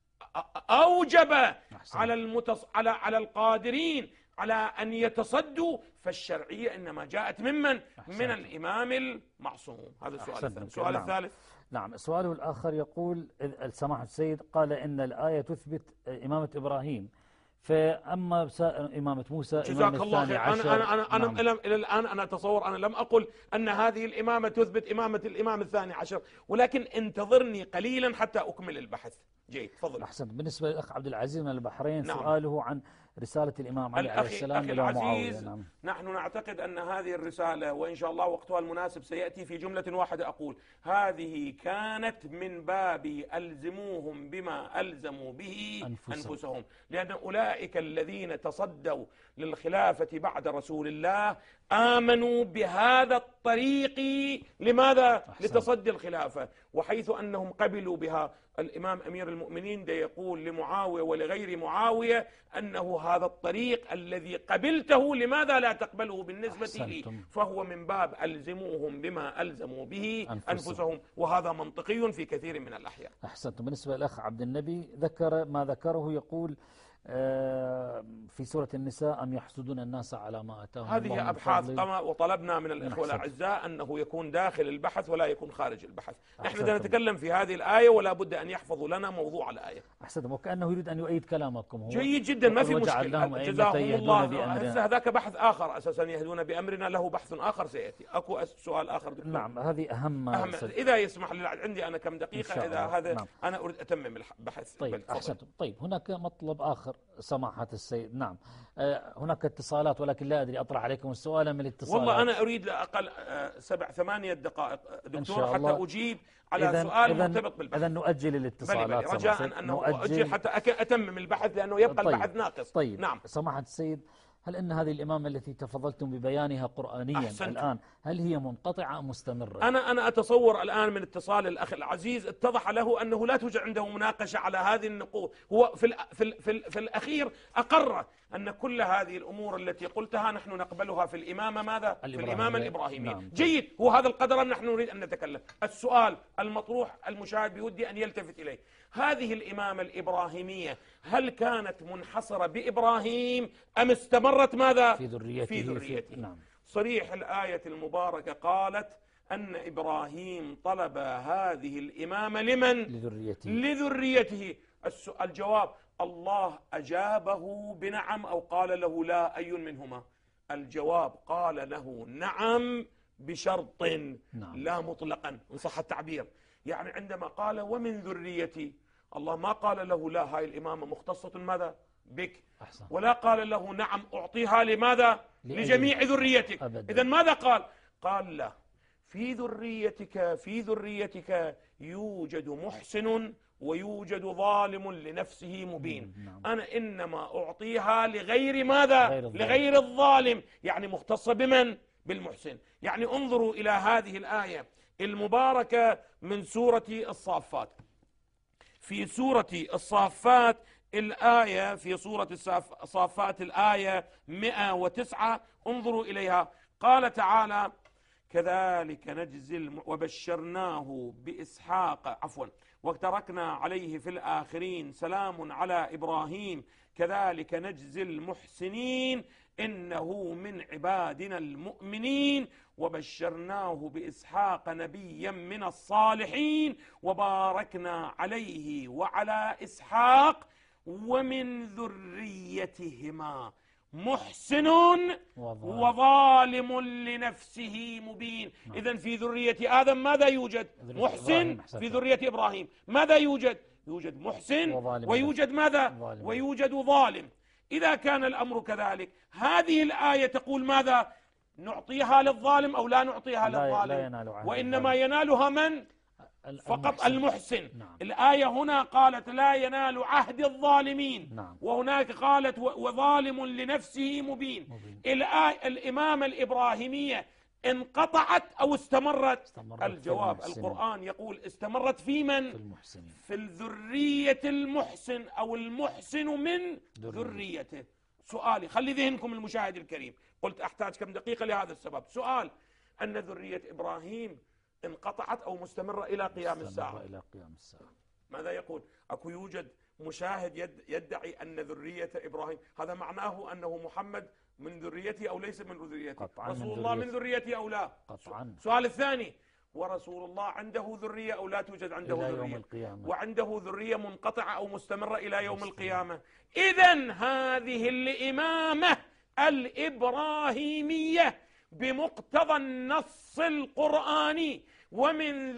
أوجب على المتص... على على القادرين على أن يتصدوا، فالشرعية إنما جاءت ممن؟ من الإمام المعصوم. هذا السؤال الثاني. السؤال نعم. الثالث. نعم. سؤاله الآخر يقول السماحة السيد قال إن الآية تثبت إمامة إبراهيم، فأما إمامة موسى جزاك الله خير. أنا أنا أنا, أنا نعم. إلى الآن أنا أتصور أنا لم أقل أن هذه الإمامة تثبت إمامة الإمام الثاني عشر، ولكن انتظرني قليلا حتى أكمل البحث. جيد. تفضل. أحسن. بالنسبة للأخ عبد العزيز من البحرين. نعم. سؤاله عن رسالة الإمام علي عليه السلام أخي إلى معاوية. العزيز، نعم. نحن نعتقد أن هذه الرسالة وإن شاء الله وقتها المناسب سيأتي في جملة واحدة أقول هذه كانت من باب ألزموهم بما ألزموا به أنفسهم, أنفسهم. لأن أولئك الذين تصدوا للخلافة بعد رسول الله آمنوا بهذا الطريق. لماذا؟ أحسن. لتصدي الخلافة، وحيث أنهم قبلوا بها. الإمام أمير المؤمنين ده يقول لمعاوية ولغير معاوية أنه هذا الطريق الذي قبلته لماذا لا تقبله بالنسبة لي؟ فهو من باب ألزموهم بما ألزموا به أنفسهم, أنفسهم وهذا منطقي في كثير من الأحيان. أحسنتم. بالنسبة للأخ عبد النبي ذكر ما ذكره، يقول في سورة النساء أم يحسدون الناس على ما أتاهم الله من فضله. هذه أبحاث قمة، وطلبنا من الإخوة الأعزاء أنه يكون داخل البحث ولا يكون خارج البحث. نحن نتكلم في هذه الآية ولا بد أن يحفظوا لنا موضوع الآية. أحسنتم. وكأنه يريد أن يؤيد كلامكم. هو جيد جدا، ما في مشكلة، جزاهم الله. هسه هذاك بحث آخر أساسا، يهدون بأمرنا له بحث آخر سيأتي. أكو سؤال آخر دكتور؟ نعم، هذه أهم, أهم. إذا يسمح لي، عندي أنا كم دقيقة إذا هذا. نعم. أنا أريد أتمم البحث. طيب أحسنتم. طيب هناك مطلب آخر سماحة السيد. نعم، آه هناك اتصالات ولكن لا أدري أطرح عليكم السؤال من الاتصالات. والله أنا أريد أقل آه سبع ثمانية دقائق دكتور حتى أجيب على إذن سؤال إذن مرتبط بالبحث. إذا نؤجل الاتصالات بلي بلي. رجاء أنه أؤجل حتى أتمم البحث لأنه يبقى طيب. البحث ناقص. طيب. نعم سماحة السيد، هل أن هذه الإمامة التي تفضلتم ببيانها قرآنيا أحسنت. الآن هل هي منقطعة أم مستمرة؟ أنا أنا أتصور الآن من اتصال الأخ العزيز اتضح له أنه لا توجد عنده مناقشة على هذه النقوط. هو في في في, في الأخير أقر أن كل هذه الأمور التي قلتها نحن نقبلها في الإمامة ماذا؟ في الإمامة الإبراهيمية. نعم. جيد، هو هذا القدر نحن نريد أن نتكلم. السؤال المطروح المشاهد بودي أن يلتفت إليه، هذه الإمامة الإبراهيمية هل كانت منحصرة بإبراهيم أم استمرت ماذا؟ في ذريته. في ذريته. نعم. صريح الآية المباركة قالت أن إبراهيم طلب هذه الإمامة لمن؟ لذريته. لذريته. الجواب الله أجابه بنعم أو قال له لا، أي منهما؟ الجواب قال له نعم بشرط. نعم. لا مطلقا إن صح التعبير. يعني عندما قال ومن ذريتي، الله ما قال له لا، هاي الإمامة مختصة ماذا؟ بك. أحسن. ولا قال له نعم أعطيها لماذا؟ لجميع ذريتك. إذن ماذا قال؟ قال لا، في ذريتك في ذريتك يوجد محسن ويوجد ظالم لنفسه مبين. نعم. أنا إنما أعطيها لغير ماذا؟ غير الظالم. لغير الظالم، يعني مختصة بمن؟ بالمحسن. يعني انظروا إلى هذه الآية المباركة من سورة الصافات. في سورة الصافات الآية في سورة الصافات الآية مئة وتسعة انظروا إليها. قال تعالى كذلك نجزي الم... وبشرناه بإسحاق عفوا وتركنا عليه في الآخرين سلام على إبراهيم كذلك نجزي المحسنين إنه من عبادنا المؤمنين وبشرناه بإسحاق نبيا من الصالحين وباركنا عليه وعلى إسحاق ومن ذريتهما محسن وظالم لنفسه مبين. إذن في ذرية آدم ماذا يوجد؟ محسن. في ذرية إبراهيم ماذا يوجد؟ يوجد محسن ويوجد ماذا؟ ويوجد ظالم. إذا كان الأمر كذلك هذه الآية تقول ماذا؟ نعطيها للظالم أو لا نعطيها لا للظالم؟ لا ينال وإنما ينالها من؟ فقط المحسن. نعم. الآية هنا قالت لا ينال عهد الظالمين. نعم. وهناك قالت وظالم لنفسه مبين, مبين. الآية الإمامة الإبراهيمية انقطعت أو استمرت؟ استمرت. الجواب في القرآن يقول استمرت في من؟ في المحسن. في الذرية المحسن أو المحسن من ذريته. سؤالي خلي ذهنكم المشاهد الكريم، قلت أحتاج كم دقيقة لهذا السبب. سؤال، أن ذرية إبراهيم انقطعت أو مستمرة إلى قيام الساعة؟ إلى قيام الساعة. ماذا يقول؟ أكو يوجد مشاهد يد يدعي أن ذرية إبراهيم هذا معناه أنه محمد من ذريته أو ليس من ذريته؟ رسول من الله من ذريته أو لا؟ قطعا. السؤال الثاني، ورسول الله عنده ذرية أو لا توجد عنده إلى ذرية؟ يوم القيامة. وعنده ذرية منقطعة أو مستمرة إلى يوم القيامة. إذن هذه الإمامة الإبراهيمية بمقتضى النص القرآني ومن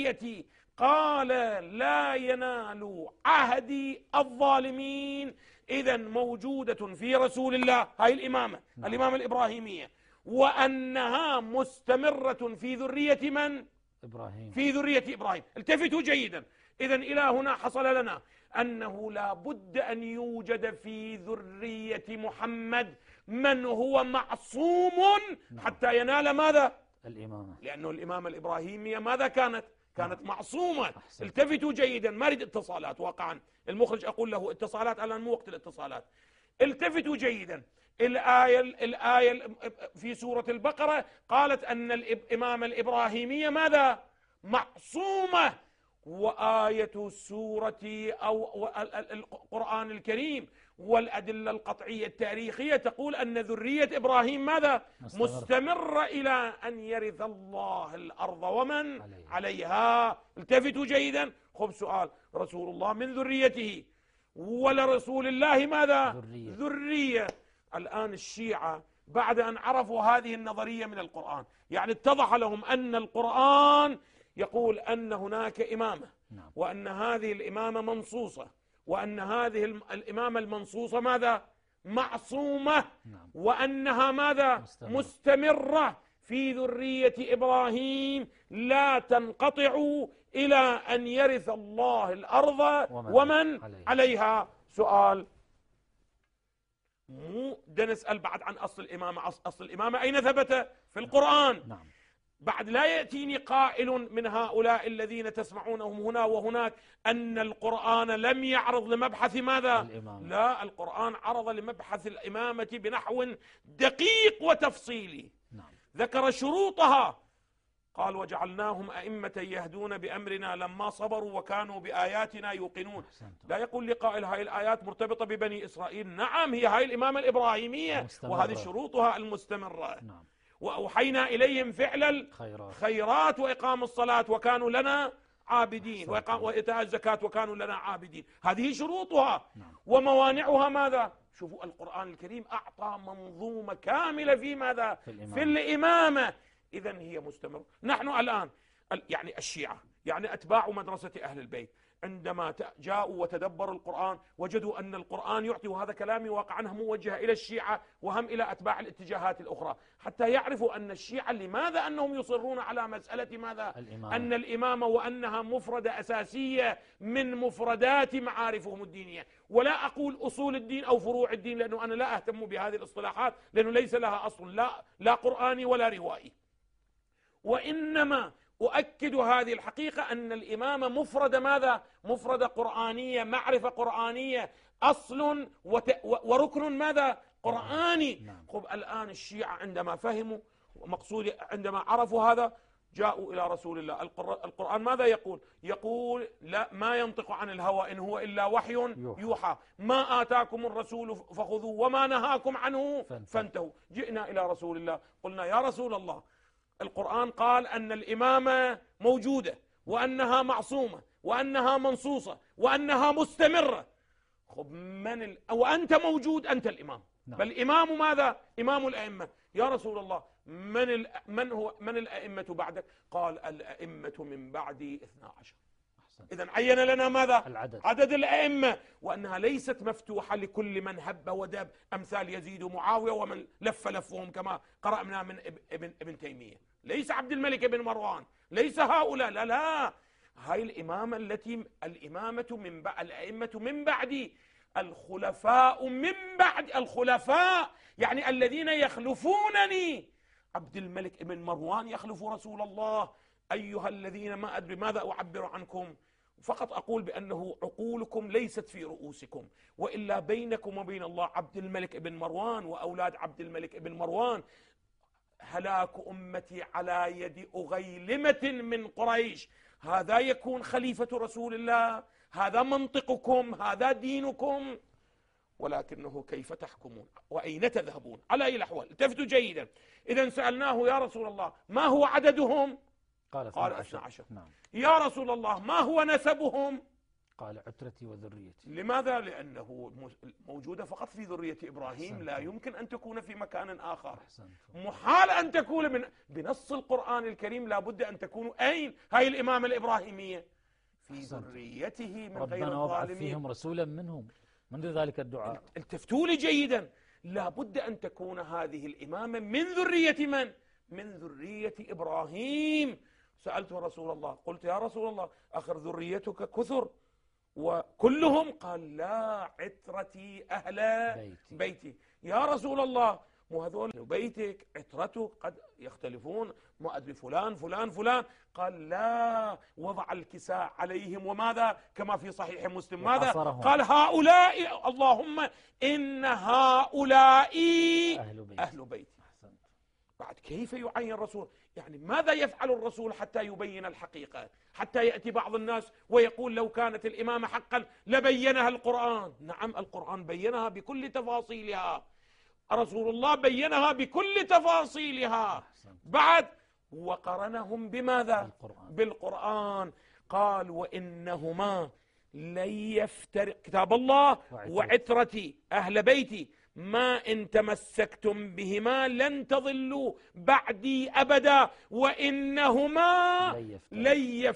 ذريتي قال لا ينال عهدي الظالمين، إذا موجودة في رسول الله هاي الإمامة، نعم. الإمامة الإبراهيمية، وأنها مستمرة في ذرية من؟ إبراهيم. في ذرية إبراهيم. التفتوا جيدا. إذا إلى هنا حصل لنا أنه لا بد أن يوجد في ذرية محمد من هو معصوم حتى ينال ماذا؟ الإمامة. لأنه الإمامة الإبراهيمية ماذا كانت؟ كانت معصومة. التفتوا جيدا. ما أريد اتصالات واقعا، المخرج أقول له اتصالات الآن مو وقت الاتصالات. التفتوا جيدا. الآية الآية في سورة البقرة قالت أن الإمامة الإبراهيمية ماذا؟ معصومة. وآية السورة أو القرآن الكريم والأدلة القطعية التاريخية تقول أن ذرية إبراهيم ماذا؟ مستمر, مستمر إلى أن يرث الله الأرض ومن عليها, عليها. التفتوا جيدا. خب سؤال، رسول الله من ذريته ولرسول الله ماذا؟ ذرية. ذرية. الآن الشيعة بعد أن عرفوا هذه النظرية من القرآن، يعني اتضح لهم أن القرآن يقول أن هناك إمامة، نعم. وأن هذه الإمامة منصوصة، وأن هذه الإمامة المنصوصة ماذا؟ معصومة، نعم. وأنها ماذا؟ مستمرة. مستمرة في ذرية إبراهيم لا تنقطع إلى أن يرث الله الأرض ومن, ومن عليها. عليها. سؤال، مو ده نسأل بعد عن أصل الإمامة. أصل الإمامة أين ثبت؟ في القرآن، نعم. بعد لا يأتيني قائل من هؤلاء الذين تسمعونهم هنا وهناك أن القرآن لم يعرض لمبحث ماذا؟ الإمامة. لا، القرآن عرض لمبحث الإمامة بنحو دقيق وتفصيلي، نعم. ذكر شروطها، قال وجعلناهم أئمة يهدون بأمرنا لما صبروا وكانوا بآياتنا يوقنون. لا يقول لي قائل هاي الآيات مرتبطة ببني إسرائيل. نعم، هي هاي الإمامة الإبراهيمية مستمرة. وهذه شروطها المستمرة، نعم. وأوحينا إليهم فعل الخيرات وإقام الصلاة وكانوا لنا عابدين، وإيتاء الزكاة وكانوا لنا عابدين. هذه شروطها، نعم. وموانعها ماذا؟ شوفوا القرآن الكريم أعطى منظومة كاملة في ماذا؟ في الإمامة, في الإمامة. إذن هي مستمرة. نحن الآن يعني الشيعة، يعني أتباع مدرسة أهل البيت، عندما جاءوا وتدبروا القرآن وجدوا أن القرآن يعطي، وهذا كلامي واقعا موجه إلى الشيعة وهم إلى أتباع الاتجاهات الأخرى، حتى يعرفوا أن الشيعة لماذا أنهم يصرون على مسألة ماذا؟ الإمامة. أن الإمامة وأنها مفردة أساسية من مفردات معارفهم الدينية. ولا أقول أصول الدين أو فروع الدين، لأنه أنا لا أهتم بهذه الاصطلاحات، لأنه ليس لها أصل لا, لا قرآني ولا روائي، وإنما أؤكد هذه الحقيقة أن الإمامة مفردة ماذا؟ مفردة قرآنية، معرفة قرآنية، أصل وت... وركن ماذا؟ قرآني. نعم. خب الآن الشيعة عندما فهموا مقصود، عندما عرفوا هذا جاءوا إلى رسول الله. القرآن ماذا يقول؟ يقول لا ما ينطق عن الهوى إن هو إلا وحي يوحى، ما آتاكم الرسول فخذوه وما نهاكم عنه فانتهوا. جئنا إلى رسول الله قلنا يا رسول الله، القرآن قال أن الإمامة موجودة وأنها معصومة وأنها منصوصة وأنها مستمرة. خب من ال... وأنت موجود، أنت الإمام، نعم. بل إمام ماذا؟ إمام الأئمة. يا رسول الله من ال... من هو من الأئمة بعدك؟ قال الأئمة من بعدي اثنا عشر. إذن عين لنا ماذا؟ العدد. عدد الأئمة، وأنها ليست مفتوحة لكل من هب ودب أمثال يزيد ومعاوية ومن لف لفهم كما قرأنا من ابن, ابن تيمية. ليس عبد الملك بن مروان، ليس هؤلاء، لا لا، هاي الإمامة التي الإمامة من بعد، الأئمة من بعد، الخلفاء من بعد، الخلفاء يعني الذين يخلفونني. عبد الملك بن مروان يخلف رسول الله. أيها الذين، ما أدري ماذا أعبر عنكم، فقط أقول بأنه عقولكم ليست في رؤوسكم، وإلا بينكم وبين الله عبد الملك بن مروان وأولاد عبد الملك بن مروان. هلاك أمتي على يد أغيلمة من قريش، هذا يكون خليفة رسول الله؟ هذا منطقكم؟ هذا دينكم؟ ولكنه كيف تحكمون وأين تذهبون؟ على أي الأحوال التفتوا جيدا. إذا سألناه يا رسول الله ما هو عددهم؟ قال اثنا عشر. نعم. يا رسول الله ما هو نسبهم؟ قال عترتي وذريتي. لماذا؟ لأنه موجودة فقط في ذرية إبراهيم، أحسنت. لا يمكن أن تكون في مكان آخر، أحسنت. محال أن تكون من بنص القرآن الكريم، لا بد أن تكون أين هاي الإمامة الإبراهيمية؟ في أحسنت. ذريته من غير الظالمين. ربنا وابعث فيهم رسولا منهم. منذ ذلك الدعاء. التفتوا لي جيدا، لا بد أن تكون هذه الإمامة من ذرية من؟ من ذرية إبراهيم. سألت رسول الله، قلت يا رسول الله آخر ذريتك كثر وكلهم؟ قال لا، عترتي أهل بيتي, بيتي. يا رسول الله مو هذول بيتك عترتك قد يختلفون، ما أدري فلان فلان فلان. قال لا، وضع الكساء عليهم وماذا؟ كما في صحيح مسلم ماذا؟ قال هؤلاء اللهم إن هؤلاء أهل بيتي, أهل بيتي. بعد كيف يعين الرسول؟ يعني ماذا يفعل الرسول حتى يبين الحقيقة؟ حتى يأتي بعض الناس ويقول لو كانت الإمامة حقا لبينها القرآن. نعم، القرآن بينها بكل تفاصيلها، رسول الله بينها بكل تفاصيلها. بعد وقرنهم بماذا؟ بالقرآن. بالقرآن. قال وإنهما لن يفترق، كتاب الله وعترتي أهل بيتي ما إن تمسكتم بهما لن تضلوا بعدي أبدا، وإنهما لن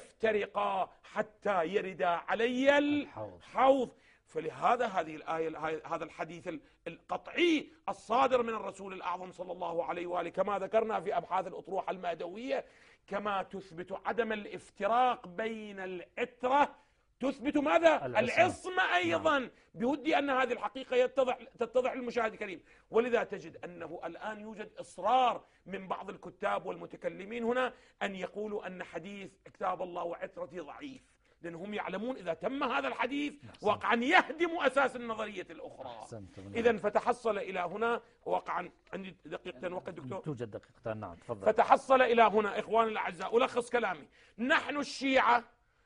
يفترقا حتى يردا علي الحوض. فلهذا هذه الآية، هذا الحديث القطعي الصادر من الرسول الأعظم صلى الله عليه وآله كما ذكرنا في أبحاث الأطروحة المادوية، كما تثبت عدم الافتراق بين العترة، تثبت ماذا؟ العصمة أيضا. نعم. بودي أن هذه الحقيقة يتضح تتضح للمشاهد الكريم. ولذا تجد أنه الآن يوجد إصرار من بعض الكتاب والمتكلمين هنا أن يقولوا أن حديث كتاب الله وعترتي ضعيف، لأنهم يعلمون إذا تم هذا الحديث وقعا يهدم أساس النظرية الأخرى. إذا فتحصل إلى هنا وقعا، عندي دقيقتين وقت دكتور؟ توجد دقيقتين. نعم تفضل. فتحصل إلى هنا إخواني الأعزاء، ألخص كلامي. نحن الشيعة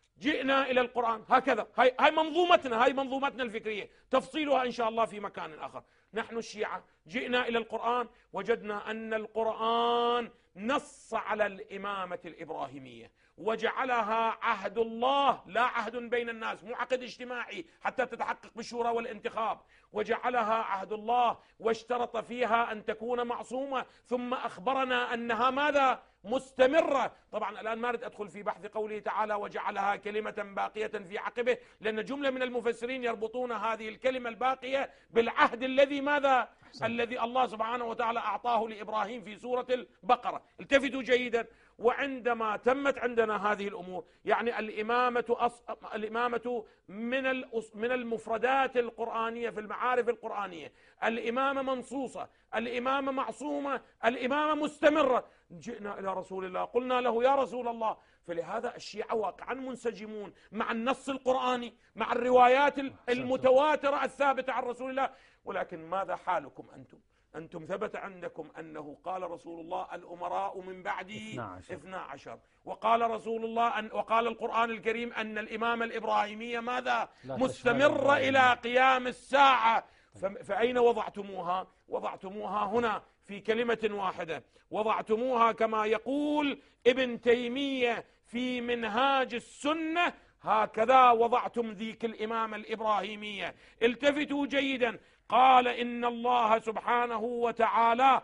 جئنا إلى القرآن هكذا، هاي, هاي منظومتنا، هاي منظومتنا الفكرية، تفصيلها إن شاء الله في مكان آخر. نحن الشيعة جئنا إلى القرآن وجدنا أن القرآن نص على الإمامة الإبراهيمية وجعلها عهد الله لا عهد بين الناس، مو عقد اجتماعي حتى تتحقق بالشورى والانتخاب، وجعلها عهد الله واشترط فيها أن تكون معصومة، ثم أخبرنا أنها ماذا؟ مستمرة. طبعا الآن ما أريد أدخل في بحث قوله تعالى وجعلها كلمة باقية في عقبه، لأن جملة من المفسرين يربطون هذه الكلمة الباقية بالعهد الذي ماذا؟ الذي الله سبحانه وتعالى أعطاه لإبراهيم في سورة البقرة. التفتوا جيدا. وعندما تمت عندنا هذه الأمور، يعني الإمامة أص... الإمامة من الأص... من المفردات القرآنية في المعارف القرآنية، الإمامة منصوصة، الإمامة معصومة، الإمامة مستمرة. جئنا إلى رسول الله قلنا له يا رسول الله. فلهذا الشيعة واقعا منسجمون مع النص القرآني، مع الروايات المتواترة الثابتة عن رسول الله. ولكن ماذا حالكم أنتم؟ أنتم ثبت عندكم أنه قال رسول الله الأمراء من بعدي اثنا عشر، وقال رسول الله أن وقال القرآن الكريم أن الإمامة الإبراهيمية ماذا؟ مستمرة إلى قيام الساعة. فأين وضعتموها؟ وضعتموها هنا في كلمة واحدة، وضعتموها كما يقول ابن تيمية في منهاج السنة، هكذا وضعتم ذيك الإمامة الإبراهيمية. التفتوا جيدا. قال إن الله سبحانه وتعالى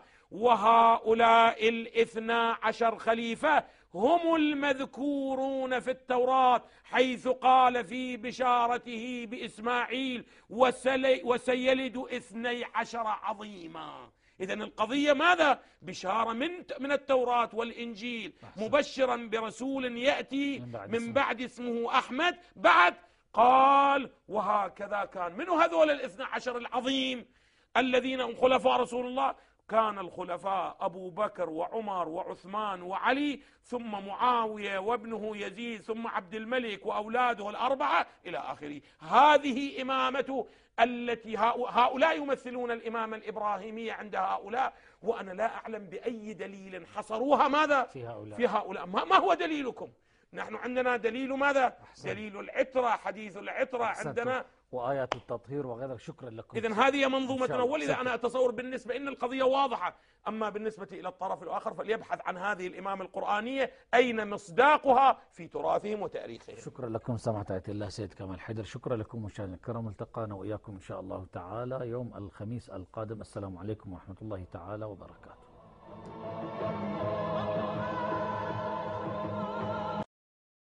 وهؤلاء الاثنا عشر خليفة هم المذكورون في التوراة، حيث قال في بشارته بإسماعيل وسيلد اثني عشر عظيما. إذن القضية ماذا؟ بشارة من من التوراة والإنجيل، مبشرا برسول يأتي من بعد اسمه أحمد. بعد قال وهكذا كان. من هذول الاثنى عشر العظيم الذين هم خلفاء رسول الله؟ كان الخلفاء أبو بكر وعمر وعثمان وعلي، ثم معاوية وابنه يزيد، ثم عبد الملك وأولاده الأربعة إلى آخره. هذه إمامة التي هؤلاء يمثلون الإمامة الإبراهيمية عند هؤلاء، وأنا لا أعلم بأي دليل حصروها ماذا؟ في هؤلاء, في هؤلاء. ما هو دليلكم؟ نحن عندنا دليل ماذا؟ أحسن. دليل العترة، حديث العترة عندنا، وآيات التطهير وغيرها. شكرا لكم. إذن هذه منظومتنا. ولذا أنا أتصور بالنسبة إن القضية واضحة. أما بالنسبة إلى الطرف الآخر فليبحث عن هذه الإمامة القرآنية أين مصداقها في تراثهم وتاريخهم. شكرا لكم سماحة آية الله سيد كمال حيدر. شكرا لكم مشاهدينا الكرام. التقانا وإياكم إن شاء الله تعالى يوم الخميس القادم. السلام عليكم ورحمة الله تعالى وبركاته.